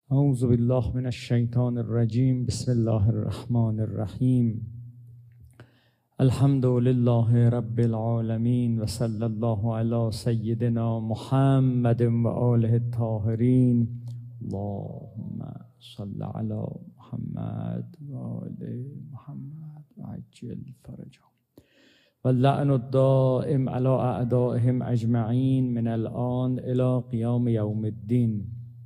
اعوذ بالله من الشیطان الرجیم. بسم الله الرحمن الرحیم. الحمد لله رب العالمین و صلی الله علی سیدنا محمد و آله الطاهرین. اللهم صل علی محمد و آل محمد و عجل فرجهم و اللعن الدائم علی اعدائهم اجمعین من الان الی قیام یوم الدین.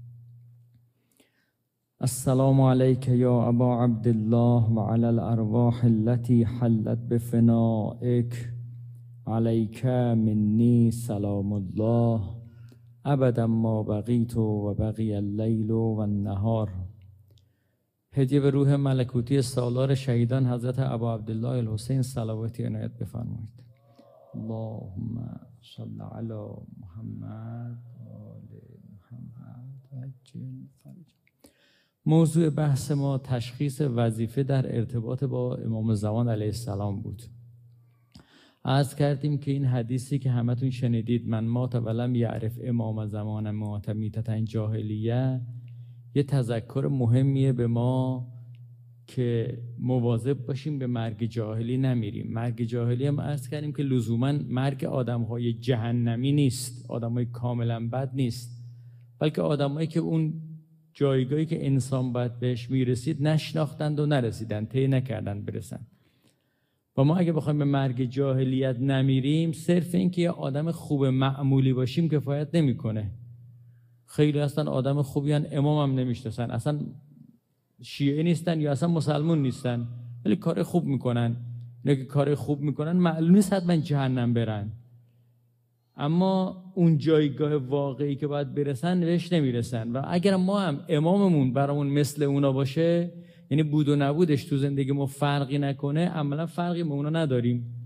السلام علیک یا ابا عبدالله و علی الارواح التي حلت بفنائک علیک منی سلام الله ابدا ما بقیت و بقی اللیل و النهار. هدیه به روح ملکوتی سالار شهیدان حضرت ابا عبدالله الحسین صلواتی عنایت بفرمایید. اللهم صل علی محمد و آل محمد و عجل فرجهم. موضوع بحث ما تشخیص وظیفه در ارتباط با امام زمان علیه السلام بود. عرض کردیم که این حدیثی که همتون شنیدید، من مات ولم یعرف امام زمان مات میتة جاهلیه، یه تذکر مهمیه به ما که مواظب باشیم به مرگ جاهلی نمیریم. مرگ جاهلی هم عرض کردیم که لزوما مرگ آدمهای جهنمی نیست، آدمهای کاملا بد نیست، بلکه آدمهایی که اون جایگاهی که انسان باید بهش میرسید نشناختند و نرسیدند، طی نکردند برسن. و ما اگه بخوایم به مرگ جاهلیت نمیریم، صرف این که یه آدم خوب معمولی باشیم کفایت نمیکنه. خیلی هستن آدم خوبیان، امام هم نمیشناسن، اصلا شیعه نیستن یا اصلا مسلمون نیستن، ولی کار خوب میکنن. اینا که کار خوب میکنن معلوم نیست حتما جهنم برن، اما اون جایگاه واقعی که باید برسن بهش نمیرسن. و اگر ما هم اماممون برامون مثل اونا باشه، یعنی بود و نبودش تو زندگی ما فرقی نکنه، عملا فرقی با اونا نداریم.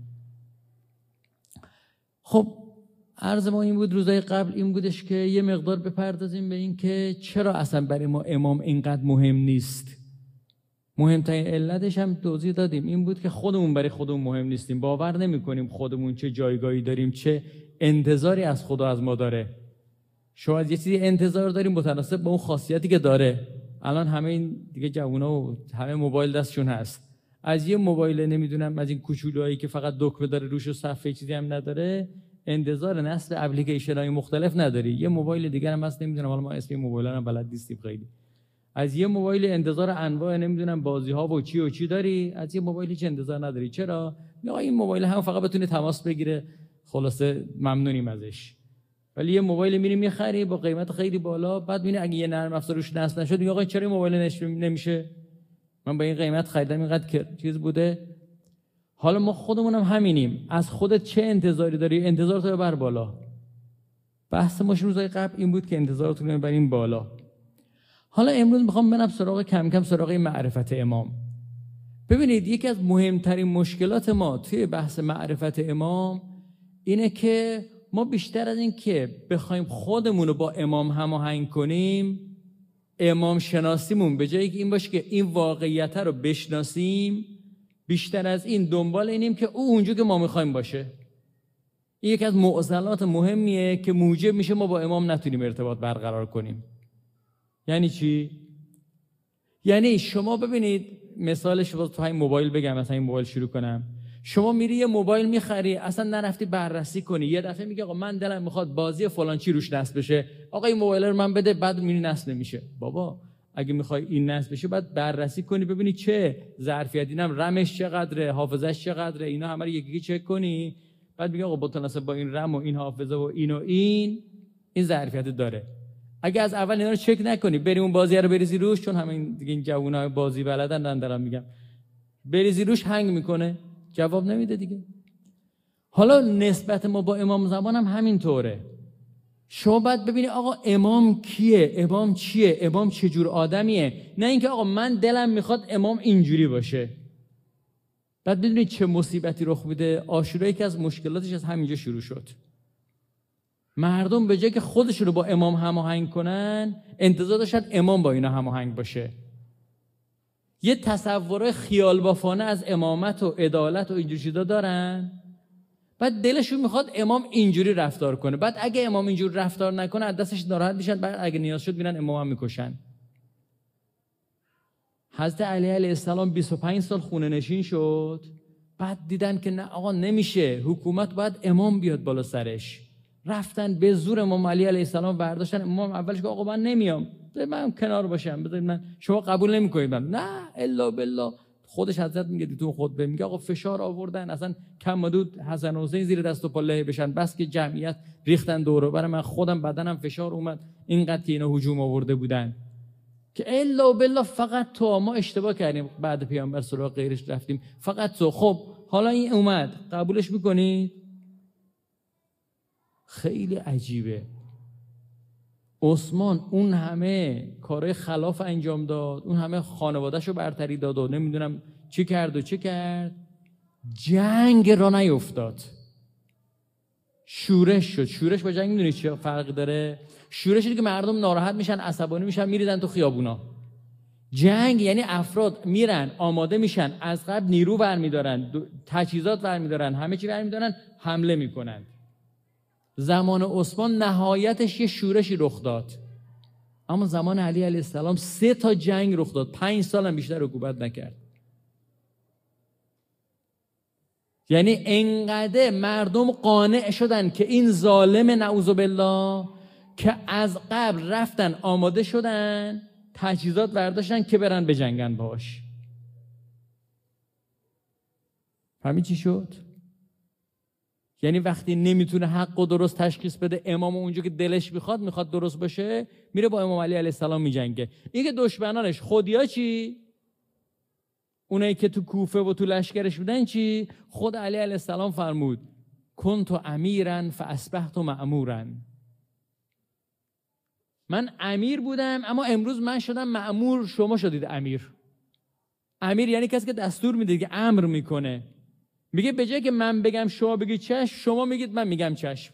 خب عرض ما این بود روزهای قبل، این بودش که یه مقدار بپردازیم به این که چرا اصلا برای ما امام اینقدر مهم نیست. مهمترین علتش هم توضیح دادیم، این بود که خودمون برای خودمون مهم نیستیم، باور نمی کنیم خودمون چه جایگاهی داریم، چه انتظاری از خدا از ما داره. شاید یه چیزی انتظار داریم متناسب با اون خاصیتی که داره. الان همه این دیگه جوونا و همه موبایل دستشون هست، از یه موبایل نمیدونم از این کوچولوهایی که فقط دکمه داره روش و صفحه چیزی هم نداره انتظار نصب اپلیکیشن‌های مختلف نداری. یه موبایل دیگه هم هست، نمیدونم حالا ما اسم موبایل‌ها رو بلد نیستیم خیلی. از یه موبایل انتظار انواع نمیدونم بازی‌ها و چی داری، از یه موبایل هیچ انتظار نداری. چرا؟ میگه این موبایل هم فقط بتونه تماس بگیره، خلاصه ممنونیم ازش. ولی یه موبایل میری میخری با قیمت خیلی بالا، بعد میبینی اگه یه نرم افزار روش نصب نشد، میگه آقا چرا این موبایل نمیشه؟ من با این قیمت خریدم، اینقدر چیز بوده. حالا ما خودمون هم همینیم. از خودت چه انتظاری داری؟ انتظارت رو ببر بالا. بحث ما روزهای قبل این بود که انتظارتون رو ببریم بالا. حالا امروز میخوام برم سراغ کم کم سراغ معرفت امام. ببینید یکی از مهمترین مشکلات ما توی بحث معرفت امام اینه که ما بیشتر از این که بخوایم خودمون رو با امام هماهنگ کنیم، امام شناسیمون به جایی که این باشه که این واقعیت رو بشناسیم، بیشتر از این دنبال اینیم که او اونجور که ما میخوایم باشه. این یکی از معضلات مهمیه که موجب میشه ما با امام نتونیم ارتباط برقرار کنیم. یعنی چی؟ یعنی شما ببینید مثالش رو تو همین موبایل بگم، مثلا این موبایل شروع کنم، شما میری یه موبایل میخری، اصلا نرفتی بررسی کنی، یه دفعه میگه آقا من دلم میخواد بازی فلان چی روش نصب بشه، آقا این موبایل رو من بده، بعد میری نصب نمیشه. بابا اگه میخوای این نصب بشه باید بررسی کنی ببینی چه ظرفیتی، اینم رمش چقدره، حافظش چقدره، اینا همه رو یکی چک کنی، بعد میگه آقا متناسب با این رم و این حافظه و این ظرفیت داره. اگه از اول اینا رو چک نکنی، بری اون بازی رو بریزی روش، چون همین دیگه این جوونای بازی بلدن دارم میگم، بریزی روش هنگ میکنه، جواب نمیده دیگه. حالا نسبت ما با امام زمان هم همین طوره. شما باید ببینی آقا امام کیه، امام چیه، امام چه جور آدمیه، نه اینکه آقا من دلم میخواد امام اینجوری باشه. بعد بدونید چه مصیبتی رخ میده. عاشورا یکی از مشکلاتش از همینجا شروع شد. مردم به جای که خودشون رو با امام هماهنگ کنن، انتظار داشتن امام با اینا هماهنگ باشه. یه تصور خیال بافانه از امامت و عدالت و اینجور چیزا دارن، بعد دلشون میخواد امام اینجوری رفتار کنه. بعد اگه امام اینجور رفتار نکنه از دستش ناراحت میشن، بعد اگه نیاز شد میرن امام هم میکشن. حضرت علی علیه السلام 25 سال خونه نشین شد. بعد دیدن که نه آقا نمیشه، حکومت باید امام بیاد بالا سرش. رفتن به زور امام علی علیه السلام برداشتن. امام اولش که آقا من نمیام، من کنار باشم، بذارید من، شما قبول نمیکنید من. نه الا بالله. خودش حضرت میگه دیتون خطبه میگه آقا فشار آوردن، اصلا کم حدود حسن و حسین زیر دست و پا له بشن، بس که جمعیت ریختن دور بر من، خودم بدنم فشار اومد اینقدر که اینا هجوم آورده بودن که الا بالله فقط تو، ما اشتباه کردیم بعد پیامبر سراغ غیرش رفتیم، فقط تو. خب حالا این اومد، قبولش میکنید؟ خیلی عجیبه. عثمان اون همه کارهای خلاف انجام داد، اون همه خانواده‌شو برتری داد و نمیدونم چی کرد و چی کرد، جنگ را نیفتاد، شورش شد. شورش با جنگ میدونید چه فرقی داره؟ شورش اینه که مردم ناراحت میشن، عصبانی میشن، میریزن تو خیابونا. جنگ یعنی افراد میرن، آماده میشن، از قبل نیرو برمیدارن، تجهیزات برمیدارن، همه چی برمیدارن، حمله میکنن. زمان عثمان نهایتش یه شورشی رخ داد، اما زمان علی علیه السلام 3 تا جنگ رخ داد، 5 سال هم بیشتر حکومت نکرد. یعنی انقدر مردم قانع شدن که این ظالم نعوذ بالله، که از قبل رفتن آماده شدن، تجهیزات برداشتن که برن به جنگن باش. فهمی چی شد؟ یعنی وقتی نمیتونه حق و درست تشخیص بده، امام اونجا که دلش میخواد درست باشه، میره با امام علی علیه السلام میجنگه. این که دشمنانش خودیا چی؟ اونایی که تو کوفه و تو لشکرش بودن چی؟ خود علی علیه السلام فرمود کنت امیرا فاصبحت مأمورا. من امیر بودم اما امروز من شدم مأمور، شما شدید امیر. امیر یعنی کسی که دستور میده، که امر میکنه. میگه به جای که من بگم شما بگید چشم، شما میگید من میگم چشم.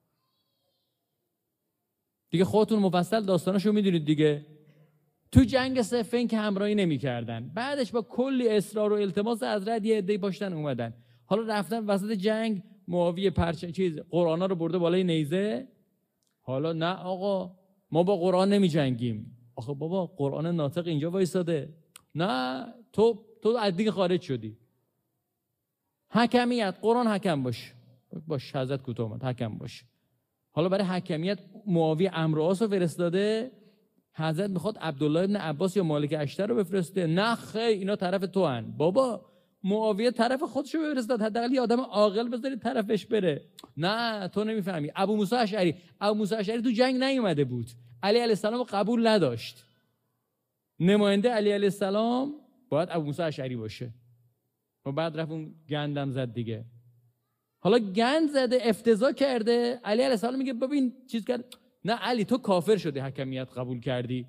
دیگه خودتون مفصل داستاناشو میدونید دیگه. تو جنگ صفین که همراهی نمیکردن، بعدش با کلی اصرار و التماس حضرت یه عده‌ای پاشتن اومدن، حالا رفتن وسط جنگ، معاویه قرآنا رو برده بالای نیزه. حالا نه آقا ما با قرآن نمی جنگیم. آخه بابا قرآن ناطق اینجا وایساده. نه تو از دیگه خارج شدی. حکمیت، قرآن حکم باش حضرت کوتاه اومد، حکم باش. حالا برای حکمیت معاویه امر و عاص رو فرستاده، حضرت میخواد عبدالله ابن عباس یا مالک اشتر رو بفرسته. نه خیر، اینا طرف تو هن. بابا معاویه طرف خودشو بفرستاد، حداقل یه آدم عاقل بذاری طرفش بره. نه تو نمیفهمی. ابو موسی اشعری تو جنگ نیومده بود، علی علیه السلام قبول نداشت. نماینده علی علیه السلام باید ابو موسی اشعری باشه. و بعد رفت اون گندم زد دیگه. حالا گند زده، افتضاح کرده، علی علیه السلام میگه ببین چیز کرد. نه علی تو کافر شدی، حکمیت قبول کردی.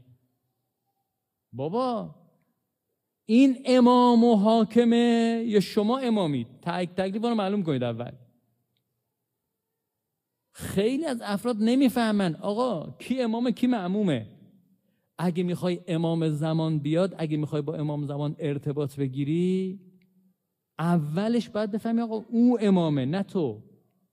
بابا این امام و حاکمه یا شما امامید؟ تکلیف رو معلوم کنید اول. خیلی از افراد نمیفهمن آقا کی امامه کی مأمومه. اگه میخوای امام زمان بیاد، اگه میخوای با امام زمان ارتباط بگیری، اولش باید بفهمی آقا او امامه نه تو.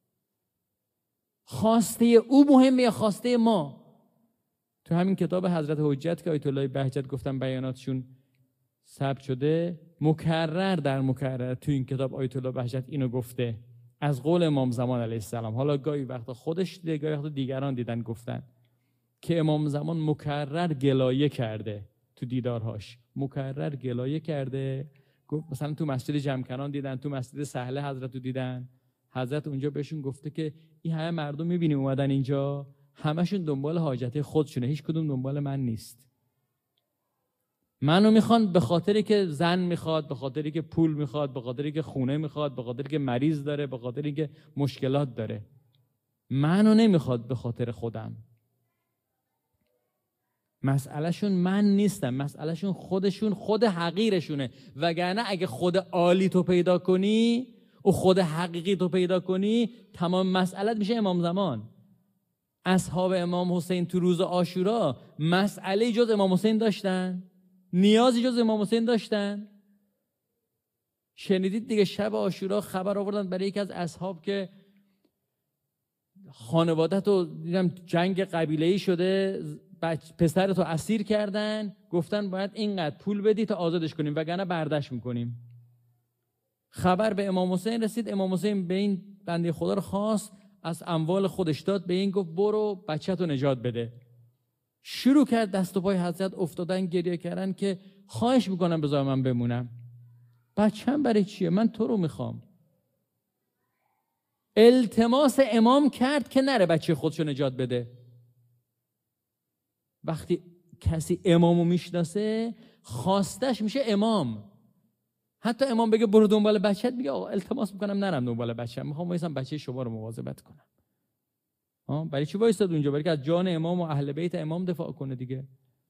خواسته او مهمه یا خواسته ما؟ تو همین کتاب حضرت حجت که آیت الله بهجت گفتم بیاناتشون ثبت شده، مکرر تو این کتاب آیت الله بهجت اینو گفته از قول امام زمان علیه السلام. حالا گاهی وقتا خودش دیده، گاهی وقتا دیگران دیدن گفتن که امام زمان مکرر گلایه کرده تو دیدارهاش، مکرر گلایه کرده. گفت مثلا تو مسجد جمکنان دیدن، تو مسجد سهله حضرت رو دیدن، حضرت اونجا بهشون گفته که این همه مردم میبینی اومدن اینجا، همشون دنبال حاجت خودشونه، هیچ کدوم دنبال من نیست. منو میخوان به خاطری که زن میخواد، به خاطری که پول میخواد، به خاطری که خونه میخواد، به خاطری که مریض داره، به خاطری که مشکلات داره. منو نمیخواد به خاطر خودم. مسئلهشون من نیستم، مسئلهشون خودشون، خود حقیرشونه. وگرنه اگه خود عالی تو پیدا کنی و خود حقیقی تو پیدا کنی، تمام مسئلت میشه امام زمان. اصحاب امام حسین تو روز عاشورا مسئله جز امام حسین داشتن؟ نیازی جز امام حسین داشتن؟ شنیدید دیگه شب عاشورا خبر آوردن برای یکی از اصحاب که خانوادت رو دیدم جنگ قبیله‌ای شده، پسرتو اسیر کردن، گفتن باید اینقدر پول بدی تا آزادش کنیم وگرنه برداشت میکنیم. خبر به امام حسین رسید، امام حسین به این بنده خدا رو خواست، از اموال خودش داد، به این گفت برو بچه‌تو نجات بده. شروع کرد دست و پای حضرت افتادن، گریه کردن که خواهش میکنم بذار من بمونم. بچه‌م برای چیه؟ من تو رو میخوام. التماس امام کرد که نره بچه خودشو نجات بده. وقتی کسی امامو میشناسه خواستش میشه امام. حتی امام بگه برو دنبال بچه‌ت، میگه آقا التماس میکنم نرم دنبال بچه‌م، میخوام وایسم بچه شما رو مواظبت کنم. برای چی وایساد اونجا؟ برای که از جان امام و اهل بیت امام دفاع کنه دیگه.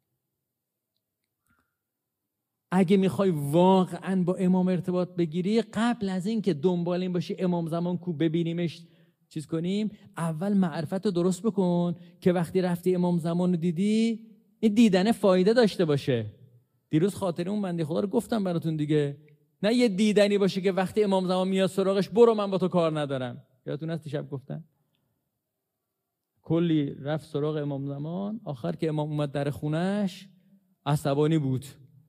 اگه میخوای واقعا با امام ارتباط بگیری، قبل از این که دنبال این باشی امام زمان کو ببینیمش چیز کنیم، اول معرفت رو درست بکن که وقتی رفتی امام زمان رو دیدی، این دیدن فایده داشته باشه. دیروز خاطره اون بنده خدا رو گفتم براتون دیگه. نه یه دیدنی باشه که وقتی امام زمان میاد سراغش برو من با تو کار ندارم. یادتون هست دیشب گفتم کلی رفت سراغ امام زمان، آخر که امام اومد در خونش عصبانی بود.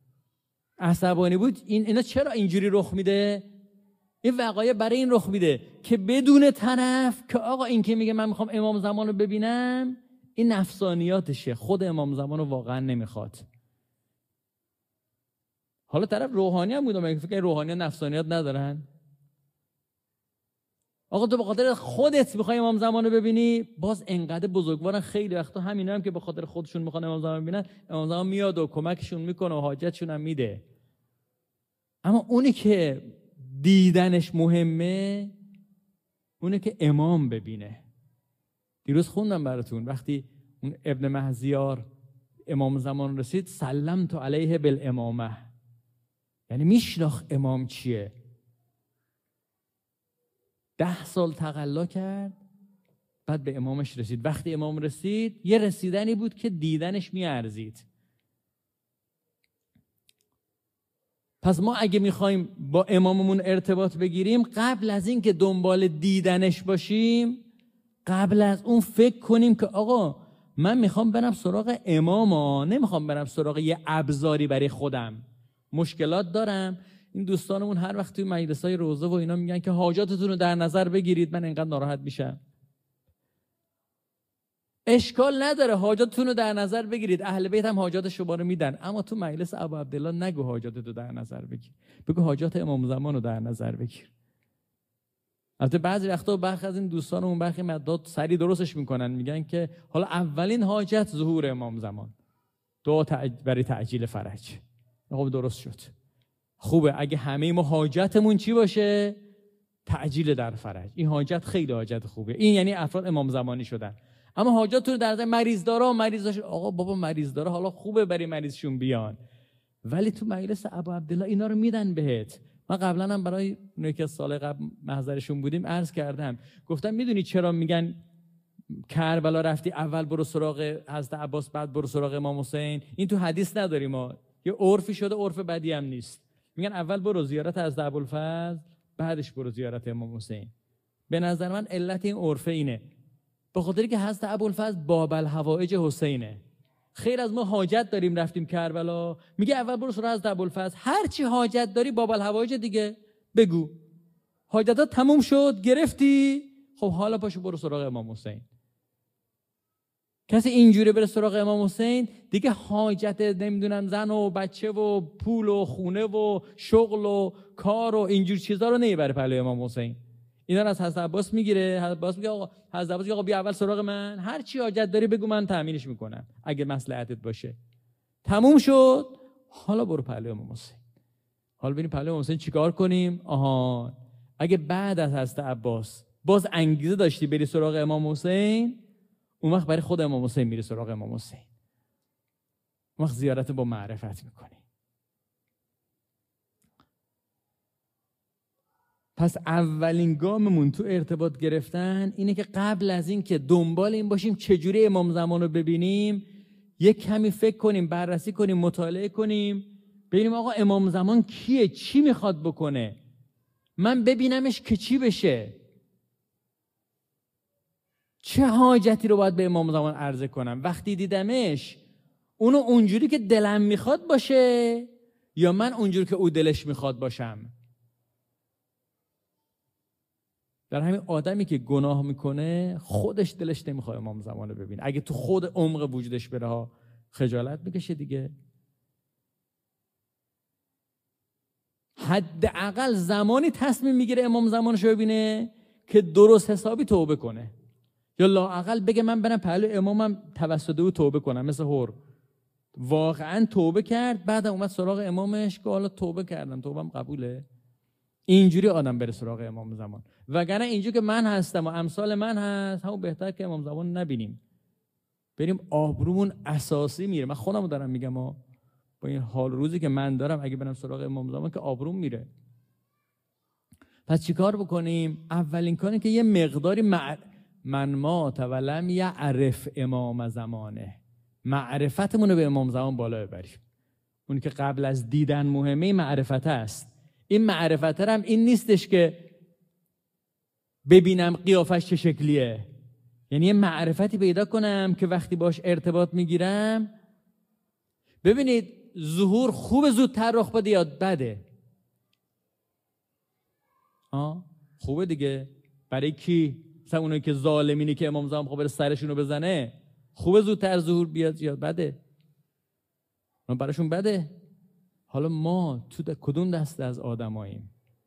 اینا چرا اینجوری رخ میده؟ این وقایع برای این رخ میده که بدون طرف که آقا این که میگه من میخوام امام زمان رو ببینم، این نفسانیاتشه، خود امام زمان رو واقعا نمیخواد. حالا طرف روحانی هم بودم، فکر روحانی ها نفسانیات ندارن؟ آقا تو به خاطر خودت میخوای امام زمان رو ببینی، باز انقدر بزرگوارن. خیلی وقتا همینا هم که به خاطر خودشون میخوان امام زمان ببینن، امام زمان میاد و کمکشون میکنه و حاجتشون هم میده. اما اونی که دیدنش مهمه، اونه که امام ببینه. دیروز خوندم براتون وقتی اون ابن مهزیار امام زمان رسید، سلمت علیه بالامامه، یعنی میشناخت امام چیه. 10 سال تقلا کرد، بعد به امامش رسید. وقتی امام رسید، یه رسیدنی بود که دیدنش میارزید. پس ما اگه میخوایم با اماممون ارتباط بگیریم، قبل از این که دنبال دیدنش باشیم، قبل از اون فکر کنیم که آقا من میخوام برم سراغ اماما، نمیخوام برم سراغ یه ابزاری برای خودم. مشکلات دارم. این دوستانمون هر وقت توی مجلسای روزه و اینا میگن که حاجاتتون رو در نظر بگیرید، من اینقدر ناراحت میشم. اشکال نداره حاجاتتون رو در نظر بگیرید، اهل بیت هم حاجات شما رو میدن، اما تو مجلس ابو عبدالله نگو حاجاتتو در نظر بگیر، بگو حاجات امام زمان رو در نظر بگیر. البته بعضی وقتا برخی از این دوستانمون برخی مدات سری درستش میکنن، میگن که حالا اولین حاجت ظهور امام زمان، دعا برای تعجیل فرج. خب درست شد، خوبه. اگه همه ما حاجتمون چی باشه؟ تعجیل در فرج. این حاجت خیلی حاجت خوبه، این یعنی افراد امام زمانی شدن. اما حاجتتون در نظر مریض دارا آقا بابا مریض دارا حالا خوبه برای مریضشون بیان، ولی تو مجلس ابو عبدالله اینا رو میدن بهت. من قبلا هم برای اونایی که سال قبل محضرشون بودیم عرض کردم، گفتم میدونی چرا میگن کربلا رفتی اول برو سراغ حضرت عباس بعد برو سراغ امام حسین؟ این تو حدیث نداریم ما، یه عرفی شده، عرف بدی هم نیست. میگن اول برو زیارت حضرت ابوالفضل بعدش برو زیارت امام حسین. به نظر من علت این عرفه اینه، به خاطری که حضرت ابوالفضل باب الحوائج حسینه. خیر از ما حاجت داریم رفتیم کربلا، میگه اول برو سراغ حضرت ابوالفضل، هر چی حاجت داری باب الحوائج دیگه بگو. حاجتات تموم شد گرفتی، خب حالا پاشو برو سراغ امام حسین. کسی اینجوری بره سراغ امام حسین دیگه حاجت نمیدونم زن و بچه و پول و خونه و شغل و کار و اینجور چیزا رو نمیبره پلوی امام حسین. اینا رو از حضرت عباس میگیره. حضرت عباس میگه آقا، حضرت عباس میگه آقا بیا اول سراغ من، هر چی حاجت داری بگو من تامینش میکنم اگه مصلحتت باشه. تموم شد، حالا برو پلوی امام حسین. حالا ببینیم پلوی امام حسین چیکار کنیم. آها، اگه بعد از حضرت عباس باز انگیزه داشتی بری سراغ امام حسین، اون وقت برای خود امام حسین میری سراغ امام حسین، اون وقت زیارت با معرفت میکنی. پس اولین گاممون تو ارتباط گرفتن اینه که قبل از این که دنبال این باشیم چجوری امام زمان رو ببینیم، یک کمی فکر کنیم، بررسی کنیم، مطالعه کنیم، ببینیم آقا امام زمان کیه، چی میخواد بکنه، من ببینمش که چی بشه. چه حاجتی رو باید به امام زمان عرضه کنم؟ وقتی دیدمش اونو اونجوری که دلم میخواد باشه یا من اونجوری که او دلش میخواد باشم؟ در همین آدمی که گناه میکنه خودش دلش نمیخواد امام زمان رو ببینه. اگه تو خود عمق وجودش بره ها، خجالت میکشه دیگه. حداقل زمانی تصمیم میگیره امام زمانش رو ببینه که درست حسابی توبه کنه، یا لااقل بگه من برم پهلو امامم توسط او توبه کنم. مثل هور واقعا توبه کرد، بعد اومد سراغ امامش که حالا توبه کردم، توبم قبوله. اینجوری آدم بره سراغ امام زمان. وگرنه اینجوری که من هستم و امثال من هست، همون بهتر که امام زمان نبینیم، بریم آبرومون اساسی میره. من خودمو دارم میگم، با این حال روزی که من دارم اگه برم سراغ امام زمان که آبروم میره. پس چیکار بکنیم؟ اولین کاری که یه مقداری من ما تولم یعرف امام زمانه، معرفتمون رو به امام زمان بالا ببریم. اون که قبل از دیدن مهمه معرفت است. این معرفت هم این نیستش که ببینم قیافش چه شکلیه، یعنی یه معرفتی پیدا کنم که وقتی باش ارتباط میگیرم. ببینید ظهور خوب زودتر رخ بده یا بده؟ خوبه دیگه. برای کی؟ مثلا اونایی که ظالمینی که امام زمان بره سرشونو بزنه، خوبه زودتر ظهور بیاد یا بده؟ براشون بده. حالا ما تو کدوم دسته از آدماییم؟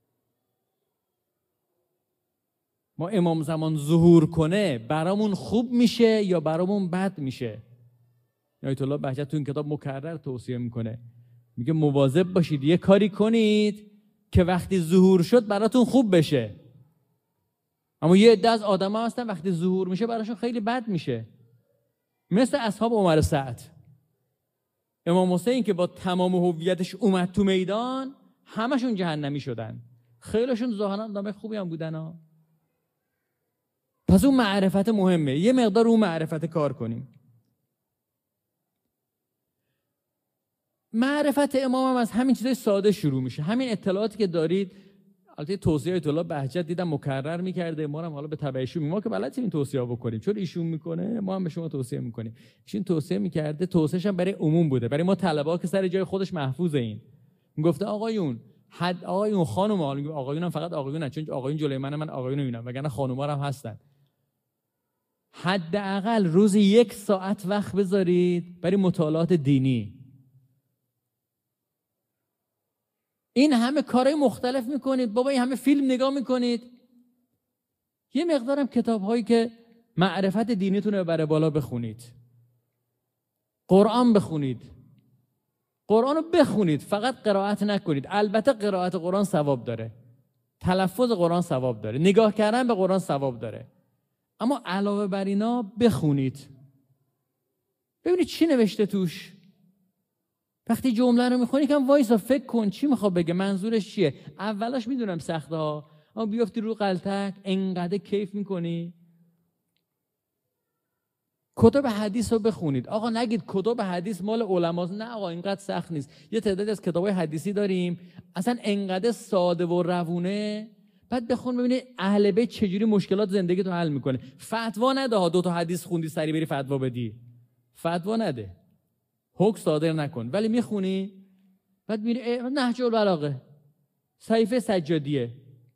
ما امام زمان ظهور کنه برامون خوب میشه یا برامون بد میشه؟ آیت الله بهجت تو این کتاب مکرر توصیه میکنه، میگه مواظب باشید یه کاری کنید که وقتی ظهور شد براتون خوب بشه. اما یه عده از آدما هستن وقتی ظهور میشه براشون خیلی بد میشه. مثل اصحاب عمر سعد. امام حسین که با تمام هویتش اومد تو میدان، همشون جهنمی شدن. خیلیشون ظاهرا آدم خوبی هم بودن ها. پس اون معرفت مهمه، یه مقدار اون معرفت کار کنیم. معرفت امام هم از همین چیزای ساده شروع میشه. همین اطلاعاتی که دارید، البته توصیه آیت الله بهجت دیدم مکرر میکرده، ما هم حالا به تبع ایشون، ما که بلدیم این توصیه بکنیم چون ایشون میکنه، ما هم به شما توصیه میکنیم. ایشون توصیه میکرده، توصیه‌ش هم برای عموم بوده، برای ما طلبه‌ها که سر جای خودش محفوظه. این میگفته آقایون، آقایون خانوما، آقایون هم فقط آقایون، چون آقایون جلوی من آقایون رو میبینم، وگرنه خانوما هم هستن. حداقل روزی 1 ساعت وقت بذارید برای مطالعات دینی. این همه کارهای مختلف میکنید، بابا این همه فیلم نگاه میکنید، یه مقدارم کتاب‌هایی که معرفت دینیتون رو بره بالا بخونید. قرآن بخونید، قرآن رو بخونید، فقط قرائت نکنید. البته قرائت قرآن ثواب داره، تلفظ قرآن ثواب داره، نگاه کردن به قرآن ثواب داره، اما علاوه بر اینا بخونید، ببینید چی نوشته توش. وقتی جمله رو میخونی کم وایسا، فکر کن چی میخواد بگه، منظورش چیه. اولاش میدونم سخته ها، اما بیافتی رو غلطک انقدر کیف میکنی. کتاب حدیث رو بخونید. آقا نگید کتاب حدیث مال علماست، نه آقا اینقدر سخت نیست. یه تعدادی از کتابای حدیثی داریم اصلا انقدر ساده و روونه، بعد بخون ببینید اهل بیت چجوری مشکلات زندگی تو حل میکنه. فتوا نده ها، 2 تا حدیث خوندی سری بری فتوا بدی، فتوا نده، حکم صادر نکن. ولی میخونی بعد میری نهج البلاغه، صحیفه سجادیه،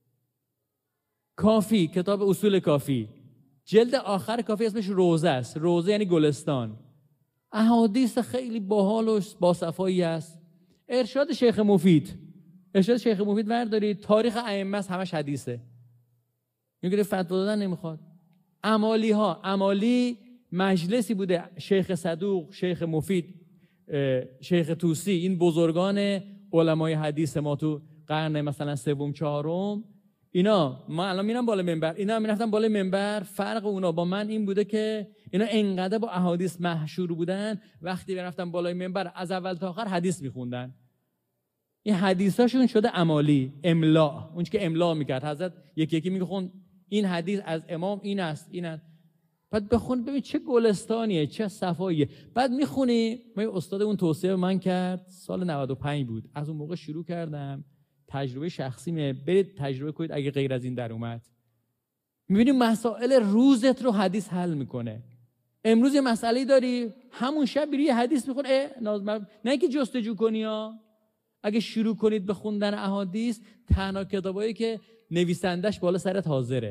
کافی، کتاب اصول کافی، جلد آخر کافی اسمش روضه است. روضه یعنی گلستان، احادیث خیلی باحال و باصفایی است. ارشاد شیخ مفید، ارشاد شیخ مفید بردارید، تاریخ ائمه همش حدیثه. میگه فتوا دادن نمیخواد. امالی ها، امالی مجلسی بوده شیخ صدوق، شیخ مفید، شیخ طوسی، این بزرگان علمای حدیث ما تو قرن مثلا 3 و 4، اینا ما الان میرم بالا منبر، اینا میرفتن بالا منبر. فرق اونا با من این بوده که اینا انقدر با احادیث مشهور بودن، وقتی میرفتن بالای منبر از اول تا آخر حدیث میخوندن. این حدیثاشون شده امالی، املا، اون که املا میکرد حضرت یکی یکی میگه این حدیث از امام این است، این است. بعد بخون ببین چه گلستانیه، چه صفاییه. بعد میخونی. من استاد اون توصیه من کرد، سال 95 بود، از اون موقع شروع کردم. تجربه شخصیمه، برید تجربه کنید اگه غیر از این در اومد. میبینی مسائل روزت رو حدیث حل میکنه. امروز یه مسئله داری، همون شب بری یه حدیث میخون، نه اینکه جستجو کنی ها. اگه شروع کنید به خوندن احادیث، تنها کتابایی که نویسندش بالا سرت حاضره.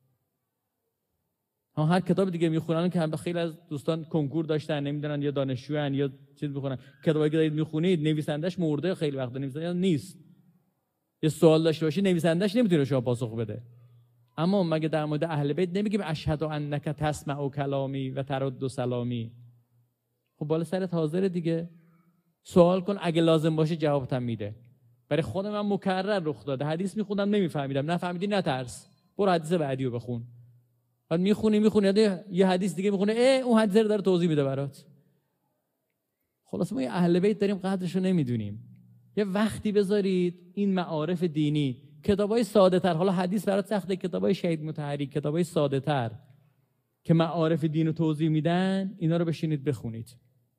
هر کتاب دیگه میخونن که خیلی از دوستان کنکور داشتن، نمیدونن یا دانشجوان یا چیز میخونن، کتابایی که دارید میخونید نویسندش مرده، خیلی وقتا نویسنده نیست. یه سوال داشته باشی نویسندش نمیتونه شما پاسخ بده. اما مگه در مورد اهل بیت نمیگیم اشهد انک تسمع کلامی و ترد سلامی؟ خب بالا سرت حاضره دیگه، سوال کن، اگه لازم باشه جوابت میده. برای خود من مکرر رخ داده، حدیث میخوندم نمیفهمیدم، نفهمیدی نترس، برو حدیث بعدی رو بخون. بعد میخونی یه حدیث دیگه میخونه، اون حدیث رو داره توضیح میده برات. خلاص ما یه اهل بیت داریم قدرش رو نمیدونیم. یه وقتی بذارید این معارف دینی، کتابای ساده تر، حالا حدیث برات سخته، کتابای شهید مطهری، کتابای ساده تر که معارف دین رو توضیح میدن، اینا رو بشینید بخونید،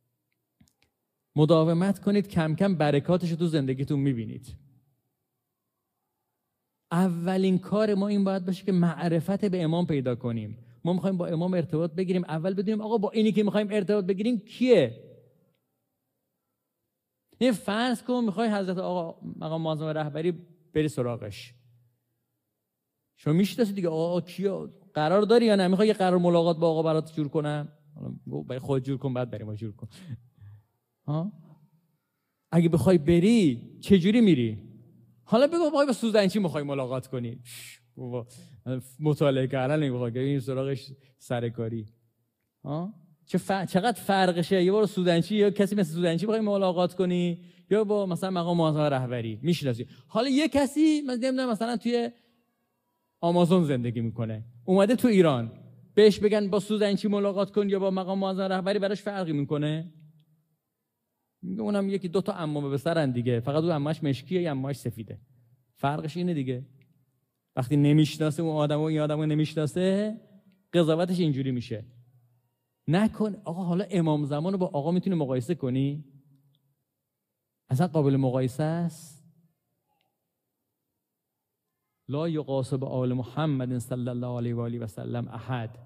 مداومت کنید، کم کم برکاتش رو تو زندگیتون میبینید. اولین کار ما این باید باشه که معرفت به امام پیدا کنیم. ما میخوایم با امام ارتباط بگیریم، اول بدونیم آقا با اینی که میخوایم ارتباط بگیریم کیه. این فرض کن میخوای حضرت آقا مقام معظم رهبری بری سراغش، شما میشناسی دیگه آقا کیه، قرار داری یا نه؟ میخوای یه قرار ملاقات با آقا برات جور کنم؟ برای خود جور کن، بعد بریم جور کن. اگه بخوای بری چجوری میری؟ حالا بگو با سوزنچی میخوای ملاقات کنی، مطالعه کردن نمیخوای که این سراغش سرکاری. چقدر فرقشه؟ یه بار سوزنچی یا کسی مثل سوزنچی بخوای ملاقات کنی، یا با مثلا مقام معظم رهبری میشناسی. حالا یه کسی مثلا توی آمازون زندگی میکنه، اومده تو ایران، بهش بگن با سوزنچی ملاقات کن یا با مقام معظم رهبری، براش فرقی میکنه؟ میگه اونم یکی دو تا عمامه به سرن دیگه، فقط اون عماش مشکیه یا عماش سفیده. فرقش اینه دیگه. وقتی نمیشناسه اون آدمو، این آدمو نمیشناسه، قضاوتش اینجوری میشه. نکن آقا حالا امام زمان رو با آقا میتونی مقایسه کنی؟ اصلا قابل مقایسه است؟ لا یقاس بآل محمد صلی الله علیه و آله و سلم احد.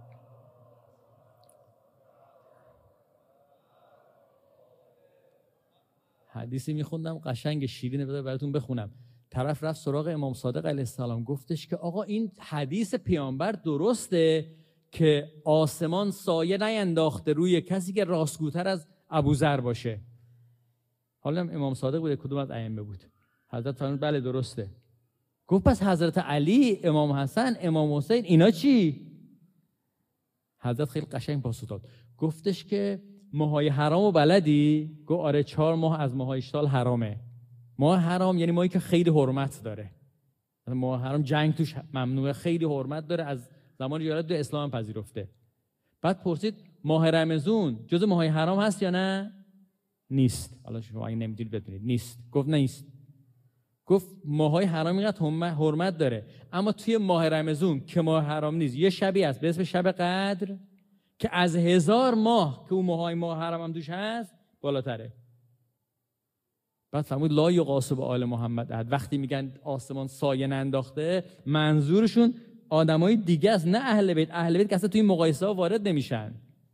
حدیثی میخوندم قشنگ شیرینه، بذار براتون بخونم. طرف رفت سراغ امام صادق علیه السلام، گفتش که آقا این حدیث پیامبر درسته که آسمان سایه نینداخته روی کسی که راستگوتر از ابوذر باشه؟ حالا امام صادق بوده، کدوم از ائمه بود؟ حضرت فرمود بله درسته. گفت پس حضرت علی، امام حسن، امام حسین، اینا چی؟ حضرت خیلی قشنگ پاسخ داد، گفتش که ماهای حرامو بلدی؟ گفت آره 4 ماه از ماهای اشتال حرامه. ماه حرام یعنی ماهی که خیلی حرمت داره، ماه حرام جنگ توش ممنوعه، خیلی حرمت داره، از زمان جاهلیت دو اسلام پذیرفته. بعد پرسید ماه رمضان جز ماهای حرام هست یا نه؟ نیست. حالا شما اگه نمیدونید بدونید نیست. گفت نیست. گفت ماهای حرام اینقدر حرمت داره، اما توی ماه رمضان که ماه حرام نیست، یه شبی هست به اسم شب قدر که از 1000 ماه که اون ماه حرام هم توش هست بالاتره. بعد فرمود لا یقاس بآل محمد احد. وقتی میگن آسمان سایه ننداخته، منظورشون آدمای دیگه است، نه اهل بیت. اهل بیت که اصلا توی این مقایسه ها وارد نمیشن.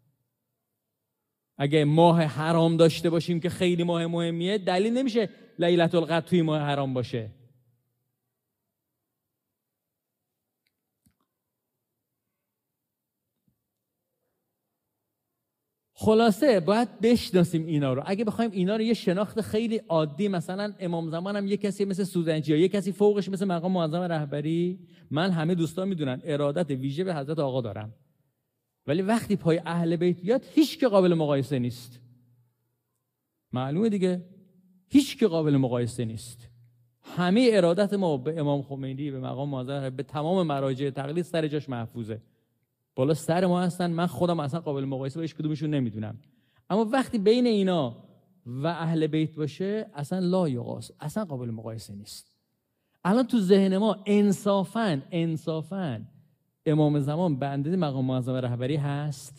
اگه ماه حرام داشته باشیم که خیلی ماه مهمیه، دلیل نمیشه لیلة القدر توی ماه حرام باشه. خلاصه باید بشناسیم اینا رو. اگه بخوایم اینا رو یه شناخت خیلی عادی، مثلا امام زمان هم یه کسی مثل سوزنچی یا یه کسی فوقش مثل مقام معظم رهبری، من همه دوستان میدونن ارادت ویژه به حضرت آقا دارم، ولی وقتی پای اهل بیت بیاد هیچ که قابل مقایسه نیست. معلومه دیگه، هیچ که قابل مقایسه نیست. همه ارادت ما به امام خمینی، به مقام معظم، به تمام مراجع تقلید سر جاش محفوظه، بالا سر ما هستن. من خودم اصلا قابل مقایسه با هیچ کدومشون نمیدونم. اما وقتی بین اینا و اهل بیت باشه، اصلا لا یقاس، اصلا قابل مقایسه نیست. الان تو ذهن ما انصافاً امام زمان به اندازه مقام معظم رهبری هست؟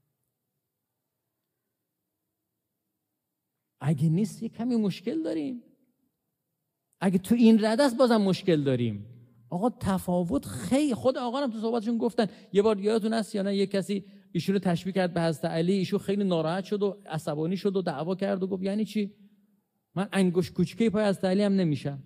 اگه نیست یه کمی مشکل داریم. اگه تو این رده است بازم مشکل داریم. آقا تفاوت خیلی، خود آقا هم تو صحبتشون گفتن. یه بار یادتون هست یا نه یه کسی ایشون رو تشبیه کرد به حضرت علی، ایشون خیلی ناراحت شد و عصبانی شد و دعوا کرد و گفت یعنی چی؟ من انگشت کوچیکه پای حضرت علی هم نمیشم.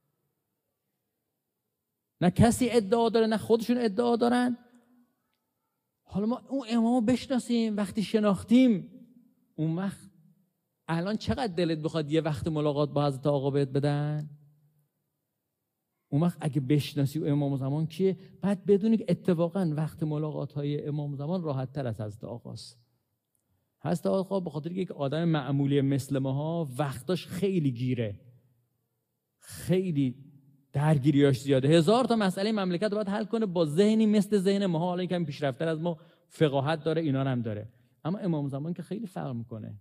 نه کسی ادعا داره نه خودشون ادعا دارن. حالا ما اون امامو بشناسیم، وقتی شناختیم اون وقت الان چقدر دلت بخواد یه وقت ملاقات با حضرت آقا بهت بدن؟ اون وقت اگه بشناسی امام زمان کیه، بعد بدونی که اتفاقا وقت ملاقات های امام زمان راحت تر از حضرت آقاست. حضرت آقا به خاطر یک آدم معمولی مثل ماها وقتاش خیلی گیره، خیلی درگیریاش زیاده، 1000 تا مسئله مملکت رو باید حل کنه با ذهنی مثل ذهن ماها. حالا یکم پیشرفت‌تر از ما فقاهت داره، اینا هم داره، اما امام زمان که خیلی فرق میکنه.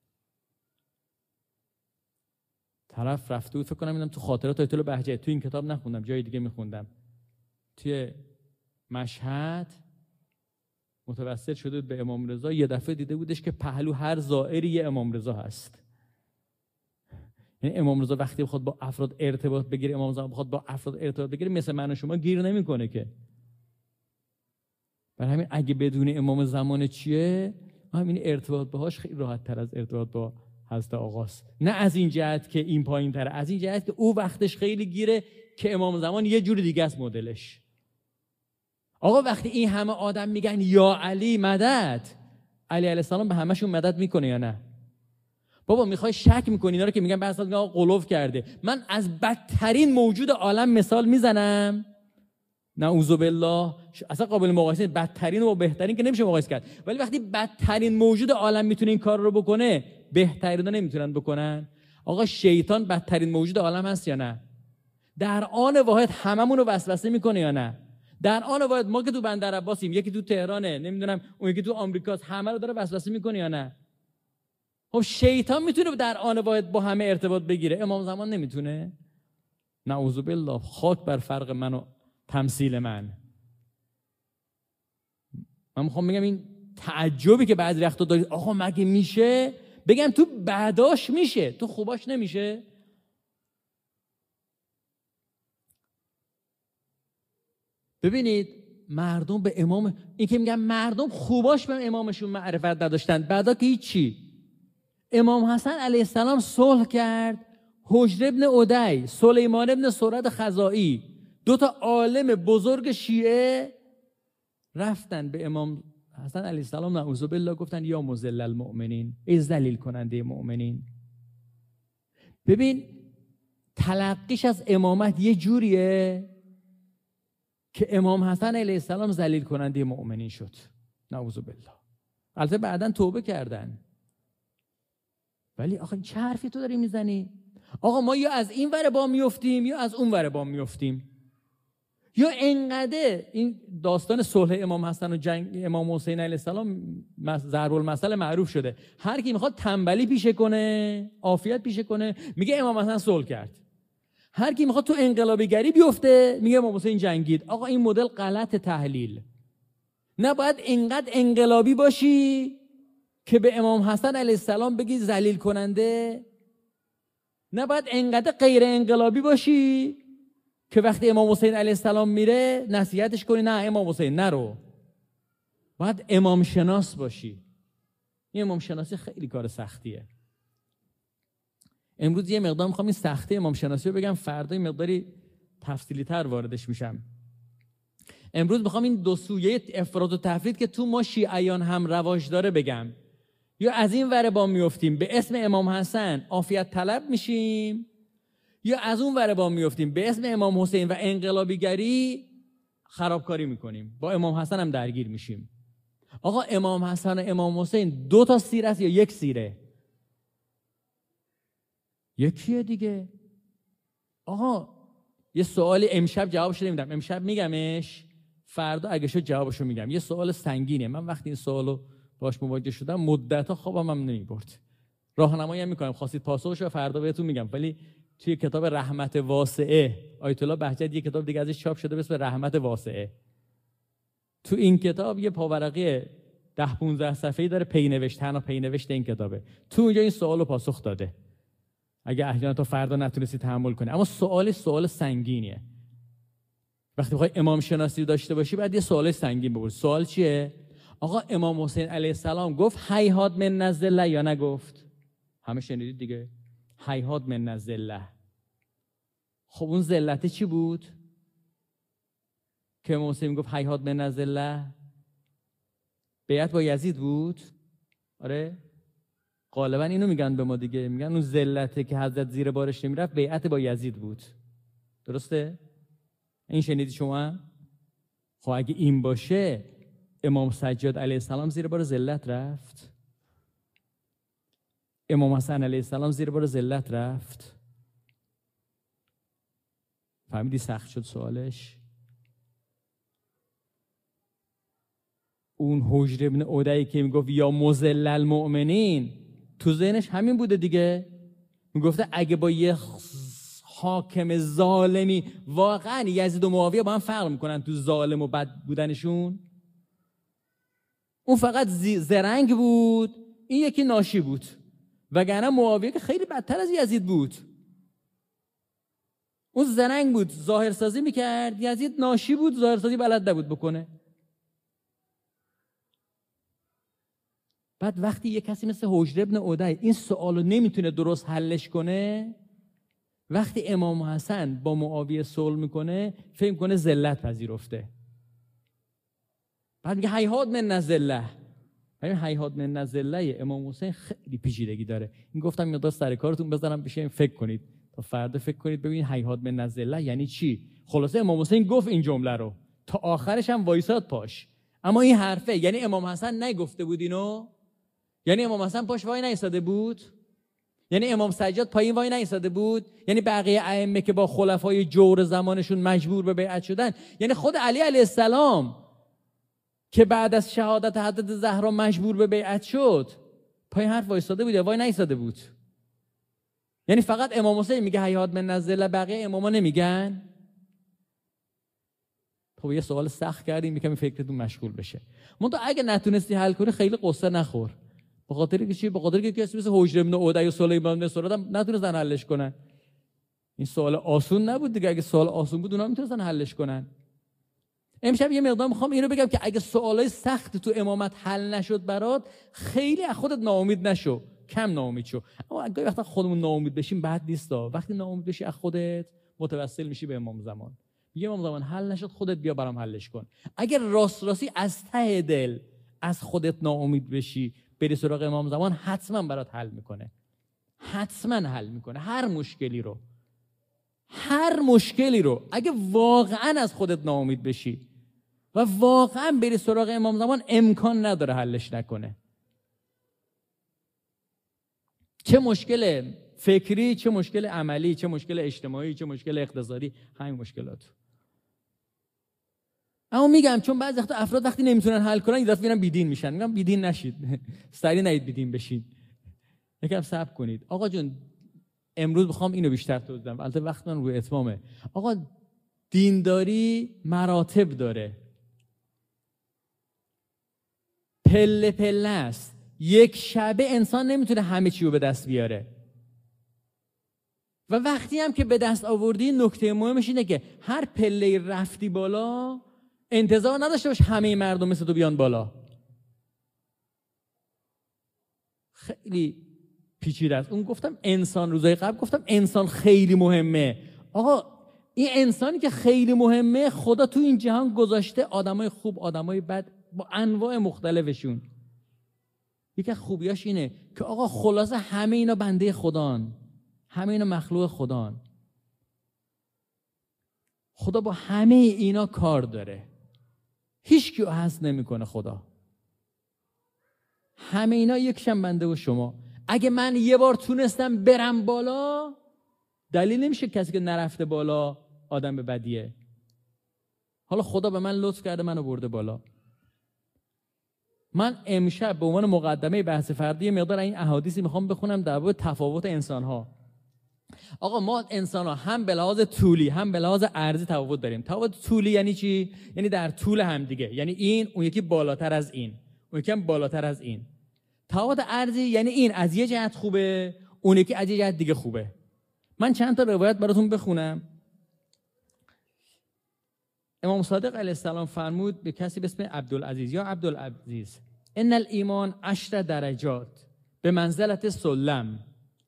طرف رفته بود، فکر کنم اینم تو خاطرات آیت الله بهجت، تو این کتاب نخوندم، جای دیگه میخوندم، توی مشهد متوسل شده به امام رضا، یه دفعه دیده بودش که پهلو هر زائری یه امام رضا هست. یعنی امام رضا وقتی بخواد با افراد ارتباط بگیره، امام زمان بخواد با افراد ارتباط بگیره، مثل من و شما گیر نمیکنه که. برای همین اگه بدون امام زمان چیه، همین ارتباط باهاش خیلی راحت تر از ارتباط با حضرت آقاست. نه از این جهت که این پایین تره، از این جهت که او وقتش خیلی گیره که امام زمان یه جور دیگه است مدلش. آقا وقتی این همه آدم میگن یا علی مدد، علی علیه السلام به همشون مدد میکنه یا نه؟ بابا میخوای شک میکنی اینا رو که میگن بعضی میگن آقا قلوف کرده. من از بدترین موجود عالم مثال میزنم، نعوذ بالله، اصلا قابل مقایسه، بدترین و بهترین که نمیشه مقایسه کرد، ولی وقتی بدترین موجود عالم میتونه این کار رو بکنه، بهترینا نمیتونن بکنن. آقا شیطان بدترین موجود عالم هست یا نه؟ در آن واحد هممون رو وسوسه میکنه یا نه؟ در آن واحد ما که تو بندر عباسیم، یکی تو تهرانه، نمیدونم اون یکی تو آمریکاست، همه رو داره وسوسه میکنه یا نه؟ خب شیطان میتونه در آن واحد با همه ارتباط بگیره، امام زمان نمیتونه؟ نعوذ بالله، خاک بر فرق من و تمثیل من. من میخوام بگم این تعجبی که بعضی وقتا دارید، آقا مگه میشه؟ بگم تو بعداش میشه، تو خوباش نمیشه. ببینید مردم به امام، این که میگم مردم خوباش به امامشون معرفت نداشتن، بعدا که هیچی. امام حسن علیه السلام صلح کرد، حجر ابن عدی، سلیمان ابن سرد خزائی، 2 تا عالم بزرگ شیعه رفتن به امام حسن علیه السلام نعوذ بالله، گفتن یا مذل المؤمنین، ای ذلیل کننده مؤمنین. ببین تلقیش از امامت یه جوریه که امام حسن علیه السلام ذلیل کننده مؤمنین شد، نعوذ بالله. البته بعداً توبه کردن، ولی آخه چه حرفی تو داری میزنی؟ آقا ما یا از این ور بام میافتیم یا از اون ور بام میافتیم. یا انقدر این داستان صلح امام حسن و جنگ امام حسین علیه السلام ضرب المثل معروف شده. هر کی میخواد تنبلی پیشه کنه، عافیت پیشه کنه، میگه امام حسن صلح کرد. هر کی میخواد تو انقلابیگری بیفته، میگه امام حسین جنگید. آقا این مدل غلط تحلیل. نباید اینقدر انقلابی باشی که به امام حسن علیه السلام بگی ذلیل کننده، نباید اینقدر غیر انقلابی باشی که وقتی امام حسین علیه السلام میره نصیحتش کنی نه امام حسین نرو. باید امام شناس باشی. این امام شناسی خیلی کار سختیه. امروز یه مقدار میخوام این سختی امام شناسی رو بگم، فردا یه مقداری تفصیلی تر واردش میشم. امروز میخوام این دو سویه افراط و تفرید که تو ما شیعیان هم رواج داره بگم. یا از این ور بام میافتیم به اسم امام حسن عافیت طلب میشیم، یا از اون ور بام میافتیم به اسم امام حسین و انقلابیگری خرابکاری میکنیم، با امام حسن هم درگیر میشیم. آقا امام حسن و امام حسین 2 تا سیره است یا 1 سیره؟ یکیه دیگه. آقا یه سوالی امشب جوابش نمیدم، امشب میگمش، فردا اگه شد جوابشو میگم. یه سوال سنگینه، من وقتی این سوالو باش مواجه شدم مدت‌ها خوابم هم نمیبرد. راهنمایی هم میکنم، خواستید پاسخشو فردا بهتون میگم. ولی توی کتاب رحمت واسعه آیت الله بهجت یه کتاب دیگه ازش چاپ شده به اسم رحمت واسعه. تو این کتاب یه پاورقی 10-15 صفحه‌ای داره، پینوشت، تنها پینوشت این کتابه. تو اونجا این سوالو پاسخ داده. اگه احیانا تا فردا نتونستی تحمل کنی، اما سوال سنگینیه. وقتی بخوای امام شناسی رو داشته باشی بعد یه سوال سنگین بپرسی. سوال چیه؟ آقا امام حسین علیه السلام گفت هیهات من الذله یا نگفت؟ همه شنیدید دیگه، هیهات من الذله. خب اون ذلت چی بود که امام حسین گفت هیهات من الذله؟ بیعت با یزید بود. آره غالبا اینو میگن به ما دیگه، میگن اون ذلته که حضرت زیر بارش نمیرفت بیعت با یزید بود. درسته؟ این شنیدی شما؟ خب اگه این باشه امام سجاد علیه السلام زیر بار ذلت رفت؟ امام حسن علیه السلام زیر بار ذلت رفت؟ فهمیدی سخت شد سوالش؟ اون حجر ابن عدی که میگفت یا مذل المؤمنین، تو ذهنش همین بوده دیگه. میگفته اگه با یه حاکم ظالمی، واقعا یزید و معاویه با هم فرق میکنن تو ظالم و بد بودنشون؟ اون فقط زرنگ بود، این یکی ناشی بود، وگرنه معاویه که خیلی بدتر از یزید بود. اون زرنگ بود، ظاهرسازی میکرد، یزید ناشی بود، ظاهرسازی بلد نبود بکنه. بعد وقتی یه کسی مثل حجر ابن عدی این سوالو نمیتونه درست حلش کنه، وقتی امام حسن با معاویه صلح میکنه فکر میکنه ذلت پذیرفته، بعد میگه هیهات من الذله. همین هیهات من الذله امام حسین خیلی پیچیدگی داره. این گفتم مقدار سر کارتون بذارم بشین فکر کنید، تا فردا فکر کنید ببینید هیهات من الذله یعنی چی. خلاصه امام حسین گفت این جمله رو، تا آخرش هم وایساد پاش. اما این حرفه یعنی امام حسن نگفته بود اینو؟ یعنی امام حسن پاش وای نایستاده بود؟ یعنی امام سجاد پایین وای نایستاده بود؟ یعنی بقیه ائمه که با خلفای جور زمانشون مجبور به بیعت شدن، یعنی خود علی علیه السلام که بعد از شهادت حضرت زهرا مجبور به بیعت شد پایین حرف وایستاده بود یا وای نایستاده بود؟ یعنی فقط امام حسین میگه هیهات من الذله، بقیه اماما نمیگن؟ خب یه سوال سخت کردیم، یکم فکرتون مشغول بشه. منتها اگه نتونستی حل کنی خیلی قصه نخور. به خاطر که چی؟ به خاطر که کسی مثل حجر ابن عدی و سلیمان بن سراد هم نتونستن حلش کنن. این سوال آسون نبود دیگه، اگه سوال آسون بود اونا میتونستن حلش کنن. امشب یه مقدار میخوام اینو بگم که اگه سوالای سخت تو امامت حل نشد برات، خیلی از خودت ناامید نشو، کم ناامید شو. اما اگه وقتا خودمون ناامید بشیم بد نیستا. وقتی ناامید بشی از خودت متوسل میشی به امام زمان. میگه امام زمان حل نشد، خودت بیا برام حلش کن. اگر راستی از ته دل از خودت ناامید بشی بری سراغ امام زمان، حتما برات حل میکنه. حتما حل میکنه هر مشکلی رو. اگه واقعا از خودت ناامید بشی و واقعا بری سراغ امام زمان، امکان نداره حلش نکنه. چه مشکل فکری، چه مشکل عملی، چه مشکل اجتماعی، چه مشکل اقتصادی، همین مشکلات. اما میگم چون بعضی وقتا افراد وقتی نمیتونن حل کنن یه دفعه میرن بیدین میشن. میگم بیدین نشید، سری نید بیدین بشین، یکم صبر کنید. آقا جون امروز میخوام اینو بیشتر توضیح بدم، البته وقت من روی اتمامه. آقا دینداری مراتب داره، پله پله است. یک شبه انسان نمیتونه همه چی رو به دست بیاره و وقتی هم که به دست آوردی، نکته مهمش اینه که هر پله رفتی بالا انتظار نداشته باش همه مردم مثل تو بیان بالا. خیلی پیچیده است. اون گفتم انسان، روزای قبل گفتم انسان خیلی مهمه. آقا این انسانی که خیلی مهمه، خدا تو این جهان گذاشته آدمای خوب، آدمای بد، با انواع مختلفشون. یکی از خوبیاش اینه که آقا خلاصه همه اینا بنده خدان، همه اینا مخلوق خدان. خدا با همه اینا کار داره، هیچ کیو حذف نمیکنه خدا. همه اینا یکشن بنده و شما. اگه من یه بار تونستم برم بالا، دلیل نمیشه کسی که نرفته بالا آدم بدیه. حالا خدا به من لطف کرده، منو برده بالا. من امشب به عنوان مقدمه بحث فردی مقدار این احادیثی میخوام بخونم در باب تفاوت انسان‌ها. آقا ما انسان‌ها هم به لحاظ طولی هم به لحاظ عرضی تفاوت داریم. تفاوت طولی یعنی چی؟ یعنی در طول هم دیگه، یعنی این اون یکی بالاتر از این، اون یکی هم بالاتر از این. تفاوت عرضی یعنی این از یه جهت خوبه، اون یکی از یه جهت دیگه خوبه. من چند تا روایت براتون بخونم. امام صادق علیه السلام فرمود به کسی به اسم عبدالعزیز یا عبدالعزیز ان الایمان 10 درجات به منزلت سلم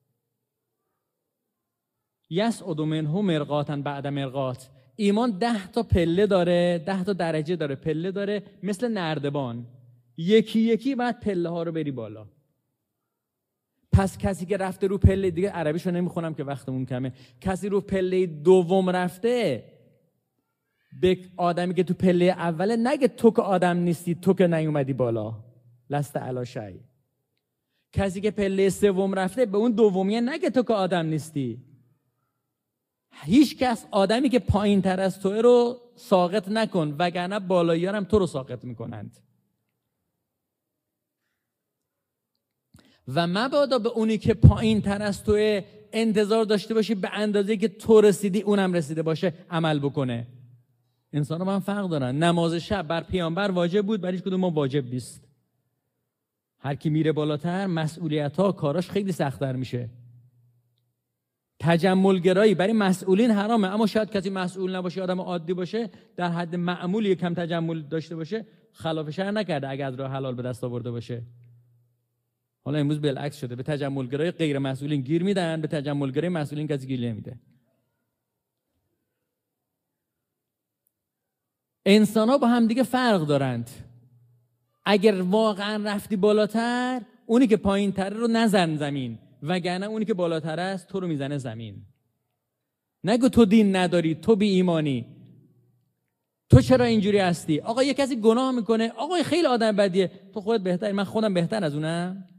یصعد منه مرقاتا بعد مرقات. ایمان 10 تا پله داره، 10 تا درجه داره، پله داره، مثل نردبان، یکی یکی بعد پله ها رو بری بالا. پس کسی که رفته رو پله، دیگه عربیشو نمیخونم که وقتمون کمه، کسی رو پله دوم رفته به آدمی که تو پله اوله نگه تو که آدم نیستی، تو که نیومدی بالا، لست علی شیء. کسی که پله سوم رفته به اون دومیه نگه تو که آدم نیستی. هیچ کس آدمی که پایین تر از توه رو ساقط نکن، وگرنه بالایی‌ها هم تو رو ساقط میکنند. و مبادا به اونی که پایین تر از توه انتظار داشته باشی به اندازه‌ای که تو رسیدی اونم رسیده باشه عمل بکنه. انسان ها با هم فرق دارن. نماز شب بر پیامبر واجب بود، برای هیچ کدوم ما واجب نیست. هر کی میره بالاتر مسئولیت‌ها کاراش خیلی سخت‌تر میشه. تجمل گرایی برای مسئولین حرامه، اما شاید کسی مسئول نباشه، آدم عادی باشه، در حد معمول یکم تجمل داشته باشه، خلاف شرع نکرده اگه از راه حلال به دست آورده باشه. حالا امروز بالعکس شده، به تجمل گرای غیر مسئولین گیر میدن، به تجمل گرای مسئولین کسی گیر نمیده. انسان‌ها با هم دیگه فرق دارند. اگر واقعا رفتی بالاتر، اونی که پایین‌تره رو نزن زمین، وگرنه اونی که بالاتر است تو رو میزنه زمین. نگو تو دین نداری، تو بی ایمانی، تو چرا اینجوری هستی. آقا یه کسی گناه میکنه، آقا خیلی آدم بدیه، تو خودت بهتری، من خودم بهتر از اونم.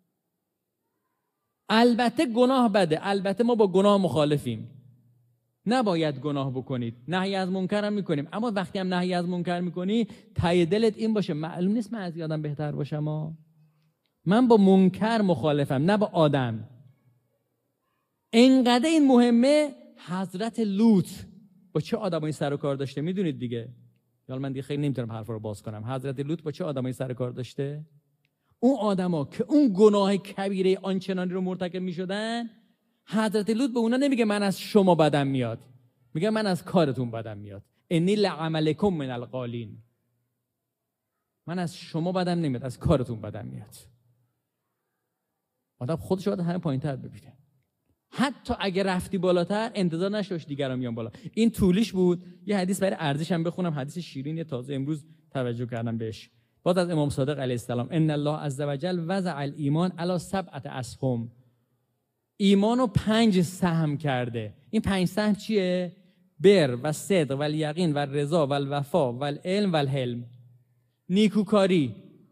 البته گناه بده، البته ما با گناه مخالفیم، نباید گناه بکنید، نهی از منکر هم میکنیم، اما وقتی هم نهی از منکر میکنی ته دلت این باشه معلوم نیست من از یادم بهتر باشم. من با منکر مخالفم، نه با آدم. اینقدر این مهمه. حضرت لوط با چه آدمایی سر و کار داشته میدونید دیگه. حالا من دیگه خیلی نمیتونم حرفا رو باز کنم. حضرت لوط با چه آدمایی سر و کار داشته؟ اون آدما که اون گناه کبیره آنچنانی رو مرتکب میشدن، حضرت لوط به اونا نمیگه من از شما بدم میاد، میگه من از کارتون بدم میاد. انی لعملکم من القالین. من از شما بدم نمیاد، از کارتون بدم میاد. آدم خودش باید همه پایین‌تر ببینه. حتی اگه رفتی بالاتر انتظار نشوش دیگران میان بالا. این طولیش بود. یه حدیث برای ارزش هم بخونم، حدیث شیرین تازه امروز توجه کردم بهش. باز از امام صادق علیه السلام، ان الله عز وجل وضع الایمان علی 7 اسهم. ایمانو 5 سهم کرده. این 5 سهم چیه؟ بر و صدق و الیقین و رضا و الوفا و العلم و الحلم. نیکوکاری،